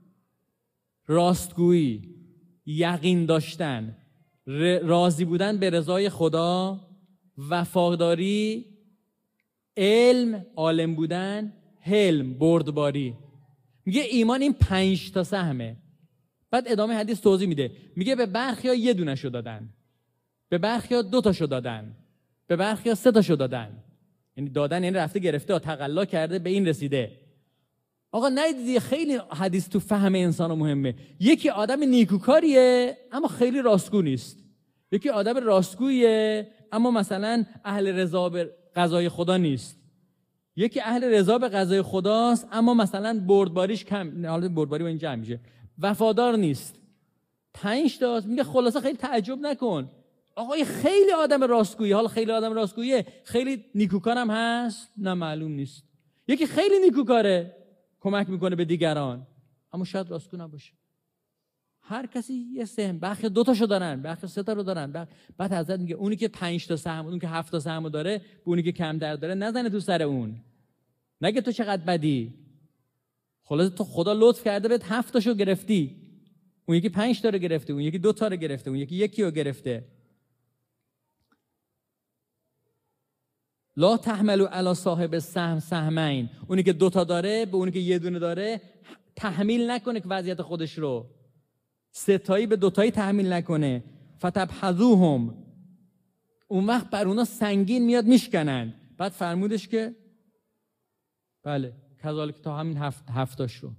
راستگویی، یقین داشتن، راضی بودن به رضای خدا، وفاداری، علم، عالم بودن، حلم، بردباری. میگه ایمان این 5 تا سهمه. بعد ادامه حدیث توضیح میده، میگه به برخیا 1 دونه‌شو دادن، به برخیا 2 تاشو دادن، به برخیا 3 تاشو دادن. یعنی دادن یعنی رفته گرفته و تقلا کرده به این رسیده. آقا ندیدی خیلی حدیث تو فهم انسان مهمه. یکی آدم نیکوکاریه اما خیلی راستگو نیست، یکی آدم راستگویه اما مثلا اهل رضا به قضای خدا نیست، یکی اهل رضا به قضای خداست اما مثلا بردباریش کم، حالا بردباری با این جمع میشه، وفادار نیست. 5 تاست. میگه خلاصه خیلی تعجب نکن، آقای خیلی آدم راستگویی، حالا خیلی آدم راستگوییه، خیلی نیکوکارم هست، نه معلوم نیست. یکی خیلی نیکوکاره، کمک میکنه به دیگران، اما شاید راستگو نباشه. هر کسی یه سهم، برخی 2 تاشو دارن، برخی 3 تا رو دارن. بعد حضرت میگه اونی که 5 تا سهم، اون که 7 تا سهم داره، به اونی که کمتر داره نزنه تو سر اون، نگه تو چقدر بدی. خلاص تو خدا لطف کرده بهت 7 تاشو گرفتی، اون یکی 5 تا رو گرفته، اون یکی 2 تا رو گرفته، اون یکی 1 رو گرفته. لا تحملوا علی صاحب السهم سهمین. اونی که 2 تا داره به اونی که 1 دونه داره تحمیل نکنه که وضعیت خودش رو 3 تایی به 2 تایی تحمیل نکنه. فتبحذوهم. اون وقت بر اونا سنگین میاد میشکنن. بعد فرمودش که بله کذالک تا همین 7 تاش رو.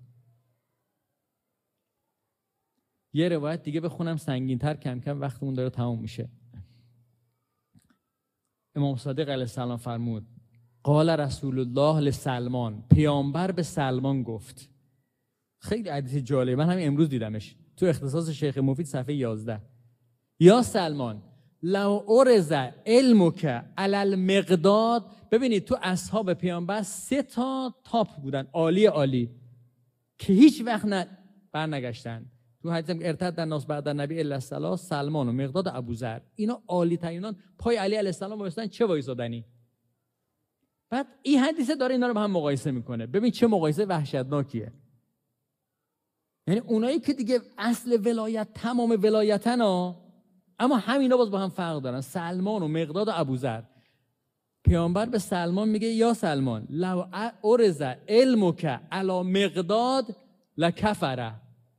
یه روایت دیگه بخونم سنگین‌تر، کم کم وقتمون داره تموم میشه. امام صادق علیه السلام فرمود قال رسول الله لسلمان، پیامبر به سلمان گفت. خیلی حدیث جالبه، من همین امروز دیدمش تو اختصاص شیخ مفید صفحه 11. یا سلمان لو ارز علمک علی المقداد. ببینید تو اصحاب پیامبر 3 تا تاپ بودن، عالی عالی، که هیچ وقت برنگشتن. تو حدیث هم ارتد الناس بعد النبی الا الصلاه، سلمان و مقداد و ابوذر، اینا عالی ترینان پای علی علیه السلام وایسادن. چه وایسادنی؟ بعد این حدیث داره اینا رو با هم مقایسه میکنه. ببین چه مقایسه وحشتناکیه. یعنی اونایی که دیگه اصل ولایت، تمام ولایتن ها، اما همینا باز با هم فرق دارن، سلمان و مقداد و ابوذر. پیامبر به سلمان میگه یا سلمان لو ارز علمک علی مقداد لکفره.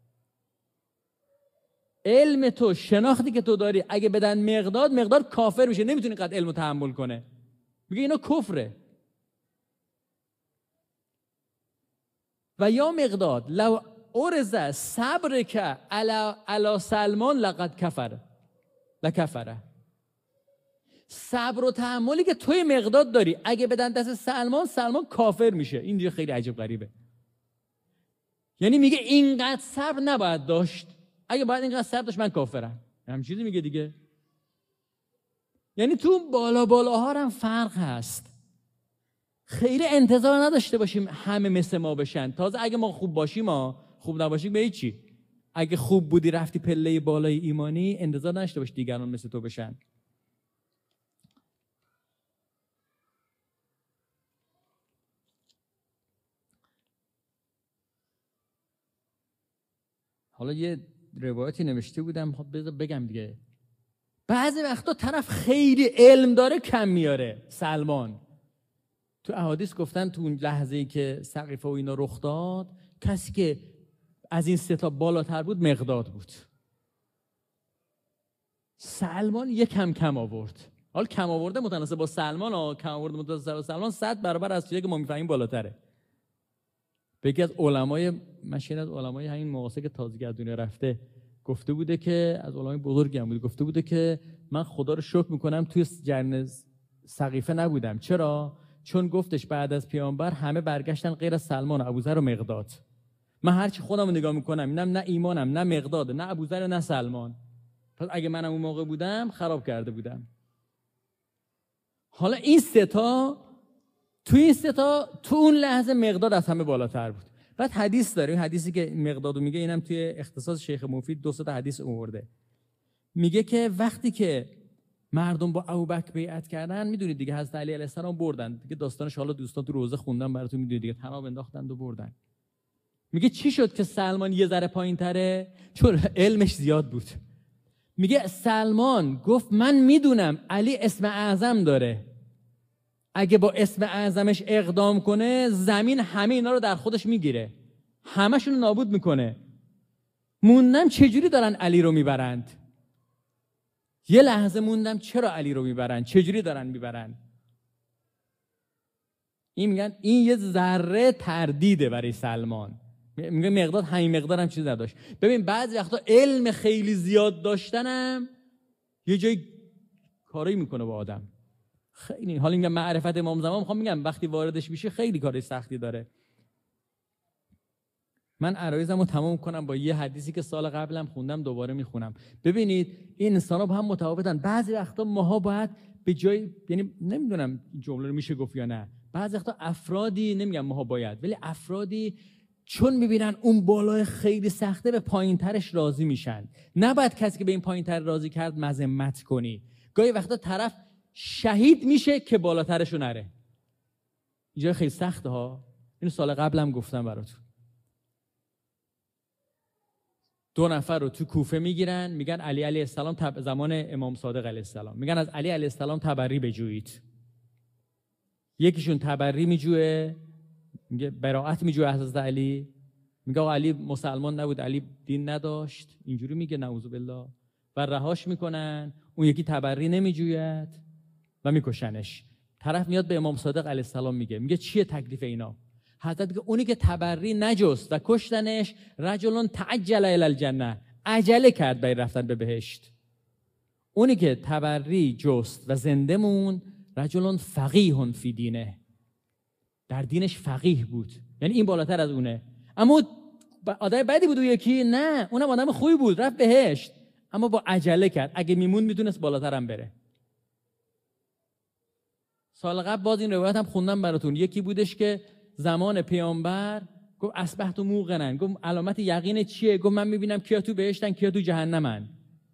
علم تو، شناختی که تو داری اگه بدن مقداد کافر میشه، نمیتونه قد علمو تحمل کنه. میگه اینا کفره. و یا مقداد لو ارز صبرک علی سلمان لقد لکفره. صبر و تحملی که توی مقداد داری اگه بدن دست سلمان کافر میشه. این دیگه خیلی عجیب غریبه. یعنی میگه اینقدر صبر نباید داشت، اگه باید اینقدر صبر داشت من کافرم. همین چیزی میگه دیگه. یعنی تو بالاها هم فرق هست. خیلی انتظار نداشته باشیم همه مثل ما بشن. تازه اگه ما خوب باشیم، ما خوب نباشیم به چی؟ اگه خوب بودی رفتی پله بالای ایمانی، انتظار نداشته باش دیگران مثل تو بشن. حالا یه روایتی نوشته بودم، بذار بگم دیگه. بعضی وقتا طرف خیلی علم داره کم میاره. سلمان تو احادیث گفتن تو اون لحظه‌ای که سقیفه و اینا رخ داد، کسی که از این 3 تا بالاتر بود مقداد بود. سلمان یه کم آورد. حالا کم آورده متناسب با سلمان ها، کم آورده متناسب با سلمان 100 برابر از چیزی که ما می‌فهمیم بالاتره. یکی از علمای مشهور، از علمای همین معاصر که تازگی از دنیا رفته، گفته بوده که از علمای بزرگی هم بود، گفته بوده که من خدا رو شکر میکنم توی جرن سقیفه نبودم. چرا؟ چون گفتش بعد از پیامبر همه برگشتن غیر از سلمان و ابوذر و مقداد. من هرچی خودم رو نگاه میکنم اینم نه ایمانم، نه مقداد، نه ابوذر، نه سلمان. پس اگه منم اون موقع بودم خراب کرده بودم. حالا این 3 تا تو اون لحظه مقداد از همه بالاتر بود. بعد حدیث داره، حدیثی که مقدادو میگه اینم توی اختصاص شیخ مفید 2 تا حدیث آورده. میگه که وقتی که مردم با ابوبکر بیعت کردن، میدونید دیگه حضرت علی علیه السلام بردن دیگه، داستانش حالا دوستان تو روزه خوندن براتون، میدونید دیگه، طناب انداختن و بردن. میگه چی شد که سلمان یه ذره پایین‌تره؟ چون علمش زیاد بود. میگه سلمان گفت من میدونم علی اسم اعظم داره، اگه با اسم اعظمش اقدام کنه زمین همه اینا رو در خودش میگیره، همشون رو نابود میکنه. موندم چجوری دارن علی رو میبرند. یه لحظه موندم چرا علی رو میبرند، چجوری دارن میبرند. این میگن این یه ذره تردیده برای سلمان. میگه مقداد همین مقدار هم چیز نداشت. ببین بعضی وقتا علم خیلی زیاد داشتنم یه جای کاری میکنه با آدم. خیلی حالا میگم معرفت امام زمان، میخوام میگم وقتی واردش میشه خیلی کار سختی داره. من عرایزمو تمام کنم با یه حدیثی که سال قبلم خوندم، دوباره میخونم. ببینید این انسان‌ها با هم متفاوتن. بعضی وقتا ماها باید به جای، یعنی نمیدونم این جمله رو میشه گفت یا نه، بعضی وقتا افرادی، نمیگم ماها باید، ولی افرادی چون میبینن اون بالای خیلی سخته به پایینترش راضی میشن. نباید کسی که به این پایینتر راضی کرد مذمت کنی. گاهی وقتا طرف شهید میشه که بالاترشو نره. اینجا خیلی سخته ها. اینو سال قبلم گفتم براتون. 2 نفر رو تو کوفه میگیرن، میگن علی علیه السلام زمان امام صادق علیه السلام، میگن از علی علیه السلام تبری بجویید. یکیشون تبری میجوه، میگه براءت میجوه حضرت علی، میگه علی مسلمان نبود، علی دین نداشت، اینجوری میگه نعوذ بالله، و رهاش میکنن. اون یکی تبری نمیجوید و میکشنش. طرف میاد به امام صادق علیه السلام میگه چیه تکلیف اینا؟ حضرت میگه اونی که تبری نجست و کشتنش رجل تعجل الی الجنه، عجله کرد برای رفتن به بهشت. اونی که تبری جست و زنده مون رجل فقیه فی دینه، در دینش فقیه بود، یعنی این بالاتر از اونه. اما آدم بدی بود و یکی نه، اونم آدم خوبی بود، رفت بهشت، اما با عجله کرد. اگه میمون میتونست بالاتر هم بره. سال قبل باز این روایت هم خوندم براتون. یکی بودش که زمان پیامبر گفت اصبحت موقنا، گفت علامت یقین چیه؟ گفت من میبینم کیا تو بهشتن کیا تو جهنمن.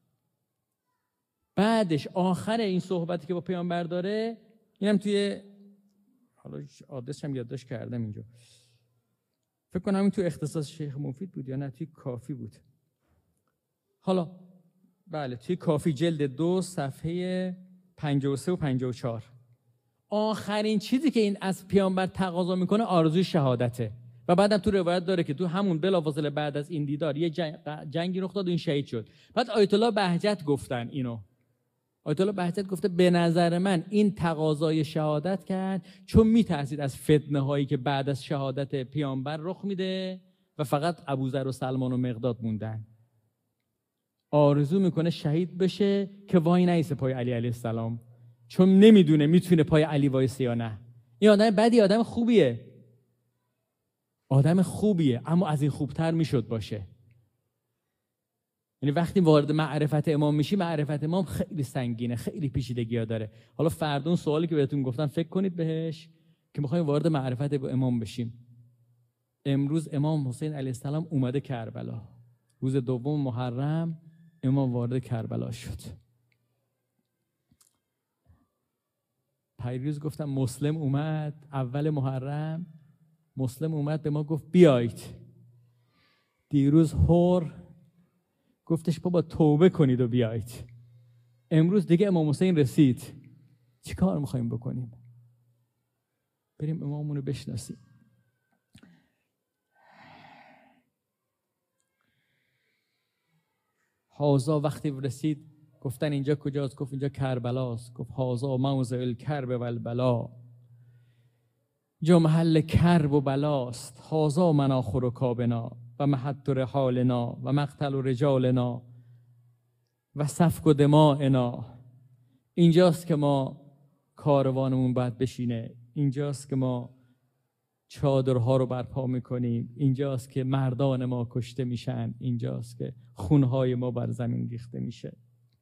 بعدش آخر این صحبتی که با پیامبر داره، اینم توی حالا آدرسش هم یادداشت کردم اینجا، فکر کنم این تو اختصاص شیخ مفید بود یا نه توی کافی بود. حالا بله توی کافی جلد 2 صفحه 53 و 54. آخرین چیزی که این از پیامبر تقاضا میکنه آرزوی شهادته. و بعدم تو روایت داره که تو همون بلافاصله بعد از این دیدار یه جنگی رخ داد و این شهید شد. بعد آیت الله بهجت گفتن اینو. آیت الله بهجت گفته به نظر من این تقاضای شهادت کرد چون میترسید از فتنه هایی که بعد از شهادت پیامبر رخ میده و فقط ابوذر و سلمان و مقداد موندن. آرزو میکنه شهید بشه که وای نایسه پای علی علیه السلام، چون نمیدونه میتونه پای علی وایسه یا نه. این آدم بدی، آدم خوبیه، آدم خوبیه، اما از این خوبتر میشد باشه. یعنی وقتی وارد معرفت امام میشی، معرفت امام خیلی سنگینه، خیلی پیچیدگی‌ها داره. حالا فردا سوالی که بهتون گفتم فکر کنید بهش که میخوایم وارد معرفت با امام بشیم. امروز امام حسین علیه السلام اومده کربلا. روز 2 محرم امام وارد کربلا شد. پیروز گفتم مسلم اومد اول محرم، مسلم اومد به ما گفت بیایید. دیروز هور گفتش بابا توبه کنید و بیایید. امروز دیگه امام حسین رسید، چی کار میخواییم بکنیم؟ بریم امامونو بشناسیم. هازا وقتی رسید گفتن اینجا کجاست؟ گفت اینجا کربلاست. گفت هازا موضع الکرب و البلا، اینجا محل کرب و بلاست. هازا مناخر و کابنا و محط رحالنا و مقتل و رجالنا و سفک و دماءنا. اینجاست که ما کاروانمون باید بشینه، اینجاست که ما چادرها رو برپا میکنیم، اینجاست که مردان ما کشته میشن، اینجاست که خونهای ما بر زمین ریخته میشه.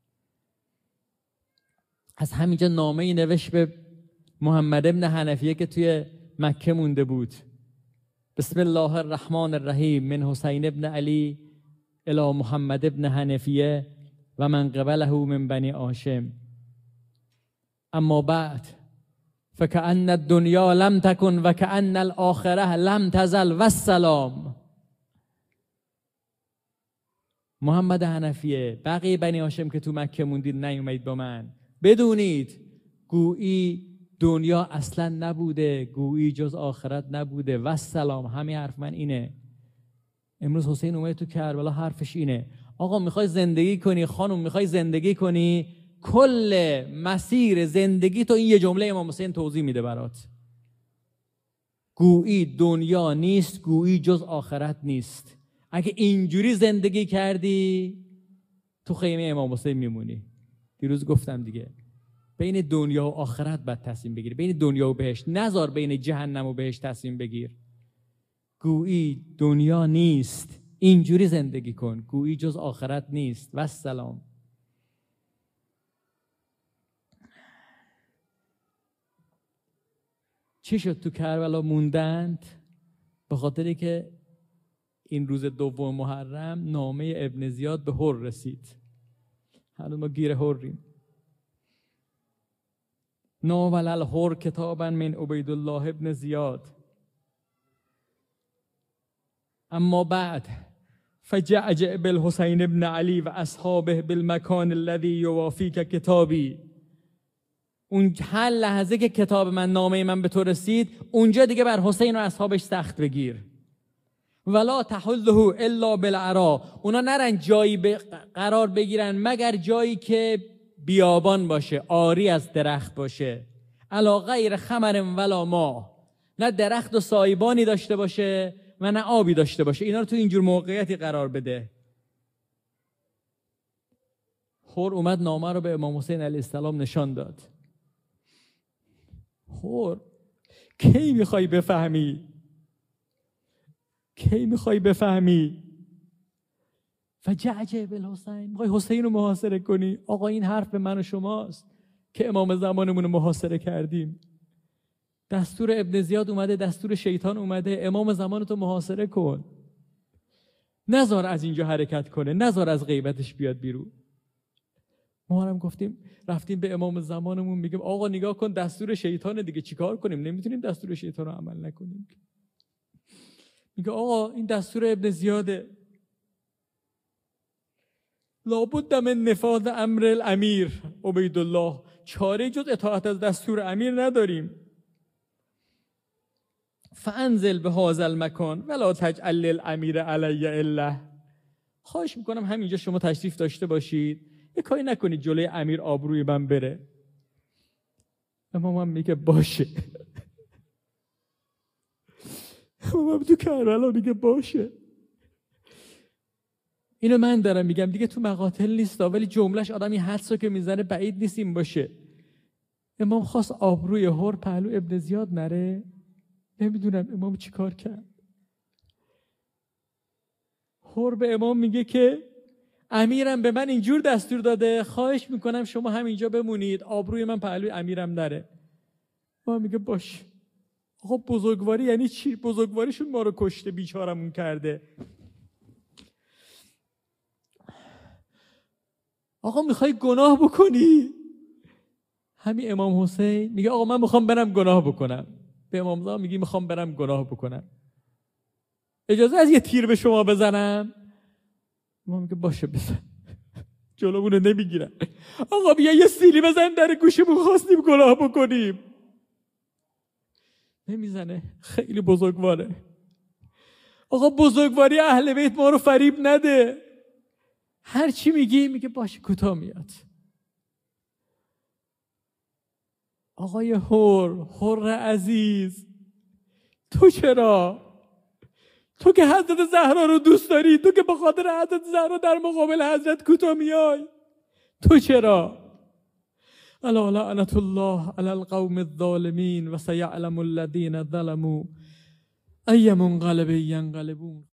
از همینجا نامه‌ای نوشت به محمد ابن حنفیه که توی مکه مونده بود. بسم الله الرحمن الرحیم من حسین ابن علی الی محمد ابن حنفیه و من قبله من بنی هاشم. اما بعد فکأن الدنیا لم تکن و کأن الاخره لم تزل و السلام. محمد حنفیه، بقیه بنی هاشم که تو مکه موندید نیومدید با من، بدونید گویی دنیا اصلا نبوده، گویی جز آخرت نبوده و السلام. همین حرف من اینه. امروز حسین اومد تو کربلا، حرفش اینه آقا میخوای زندگی کنی، خانم میخوای زندگی کنی، کل مسیر زندگی تو این یه جمله امام حسین توضیح میده برات. گویی دنیا نیست، گویی جز آخرت نیست. اگه اینجوری زندگی کردی تو خیمه امام حسین میمونی. دیروز گفتم دیگه، بین دنیا و آخرت باید تصمیم بگیری، بین دنیا و بهشت. نذار بین جهنم و بهشت تصمیم بگیر. گویی دنیا نیست، اینجوری زندگی کن، گویی جز آخرت نیست و السلام. چی شد تو کربلا موندند؟ به خاطری که این روز 2 محرم نامه ابن زیاد به هر رسید. هنوز ما گیر هریم. ناول الهر کتابا من عبیدالله ابن زیاد اما بعد فجعجع بالحسین ابن علی و اصحابه بالمکان الذی یوافیک کتابی. اون هر لحظه که کتاب من، نامه من به تو رسید، اونجا دیگه بر حسین و اصحابش سخت بگیر. ولا تحله الا بالعرا. اونا نرن جایی قرار بگیرن مگر جایی که بیابان باشه، عاری از درخت باشه. علا غیر خمر ولا ما، نه درخت و سایبانی داشته باشه و نه آبی داشته باشه. اینا رو تو اینجور موقعیتی قرار بده. هور اومد نامه رو به امام حسین علیه السلام نشان داد. هور کی میخوای بفهمی؟ کی میخوای بفهمی؟ فجعجع بالحسین، میخوای حسین رو محاصره کنی؟ آقا این حرف به من و شماست که امام زمانمون رو محاصره کردیم. دستور ابن زیاد اومده، دستور شیطان اومده، امام زمانتو محاصره کن، نذار از اینجا حرکت کنه، نذار از غیبتش بیاد بیرون. ما هم گفتیم رفتیم به امام زمانمون میگیم آقا نگاه کن دستور شیطانه دیگه، چیکار کنیم؟ نمیتونیم دستور شیطان رو عمل نکنیم. میگه آقا این دستور ابن زیاده، لابد من نفاذ امر الامیر عبیدالله، چاره جز اطاعت از دستور امیر نداریم. فانزل به هذا المکان ولا تجعل للامیر علی الا، خواهش میکنم همینجا شما تشریف داشته باشید، یه کاری نکنید جلوی امیر آبروی من بره. امام میگه باشه. امام تو کربلا میگه باشه. اینو من دارم میگم دیگه، تو مقاتل نیست ولی جملهش آدمی حدسو که میزنه بعید نیست این باشه. امام خواست آبروی هور پهلو ابن زیاد نره. نمیدونم امام چی کار کرد. هور به امام میگه که امیرم به من اینجور دستور داده، خواهش میکنم شما همینجا بمونید، آبروی من پهلوی امیرم نره. امام میگه باش. آقا بزرگواری یعنی چی؟ بزرگواریشون ما رو کشته، بیچارمون کرده. آقا میخوای گناه بکنی؟ همین امام حسین میگه آقا من میخوام برم گناه بکنم. به امام زمان میگه میخوام برم گناه بکنم، اجازه از یه تیر به شما بزنم؟ امام میگه باشه بزن. جلومونو نمیگیرن. آقا بیا یه سیلی بزن در گوشمون، خواستیم گناه بکنیم. نمیزنه. خیلی بزرگواره. آقا بزرگواری اهل بیت ما رو فریب نده. هر چی میگی میگه باشه کوتاه میاد. آقای حر عزیز، تو چرا؟ تو که حضرت زهرا رو دوست داری، تو که به خاطر حضرت زهرا در مقابل حضرت کوتاه میای، تو چرا؟ الا لعنت الله علی القوم الظالمین و سیعلم الذین ظلموا ای منقلب ینقلبون.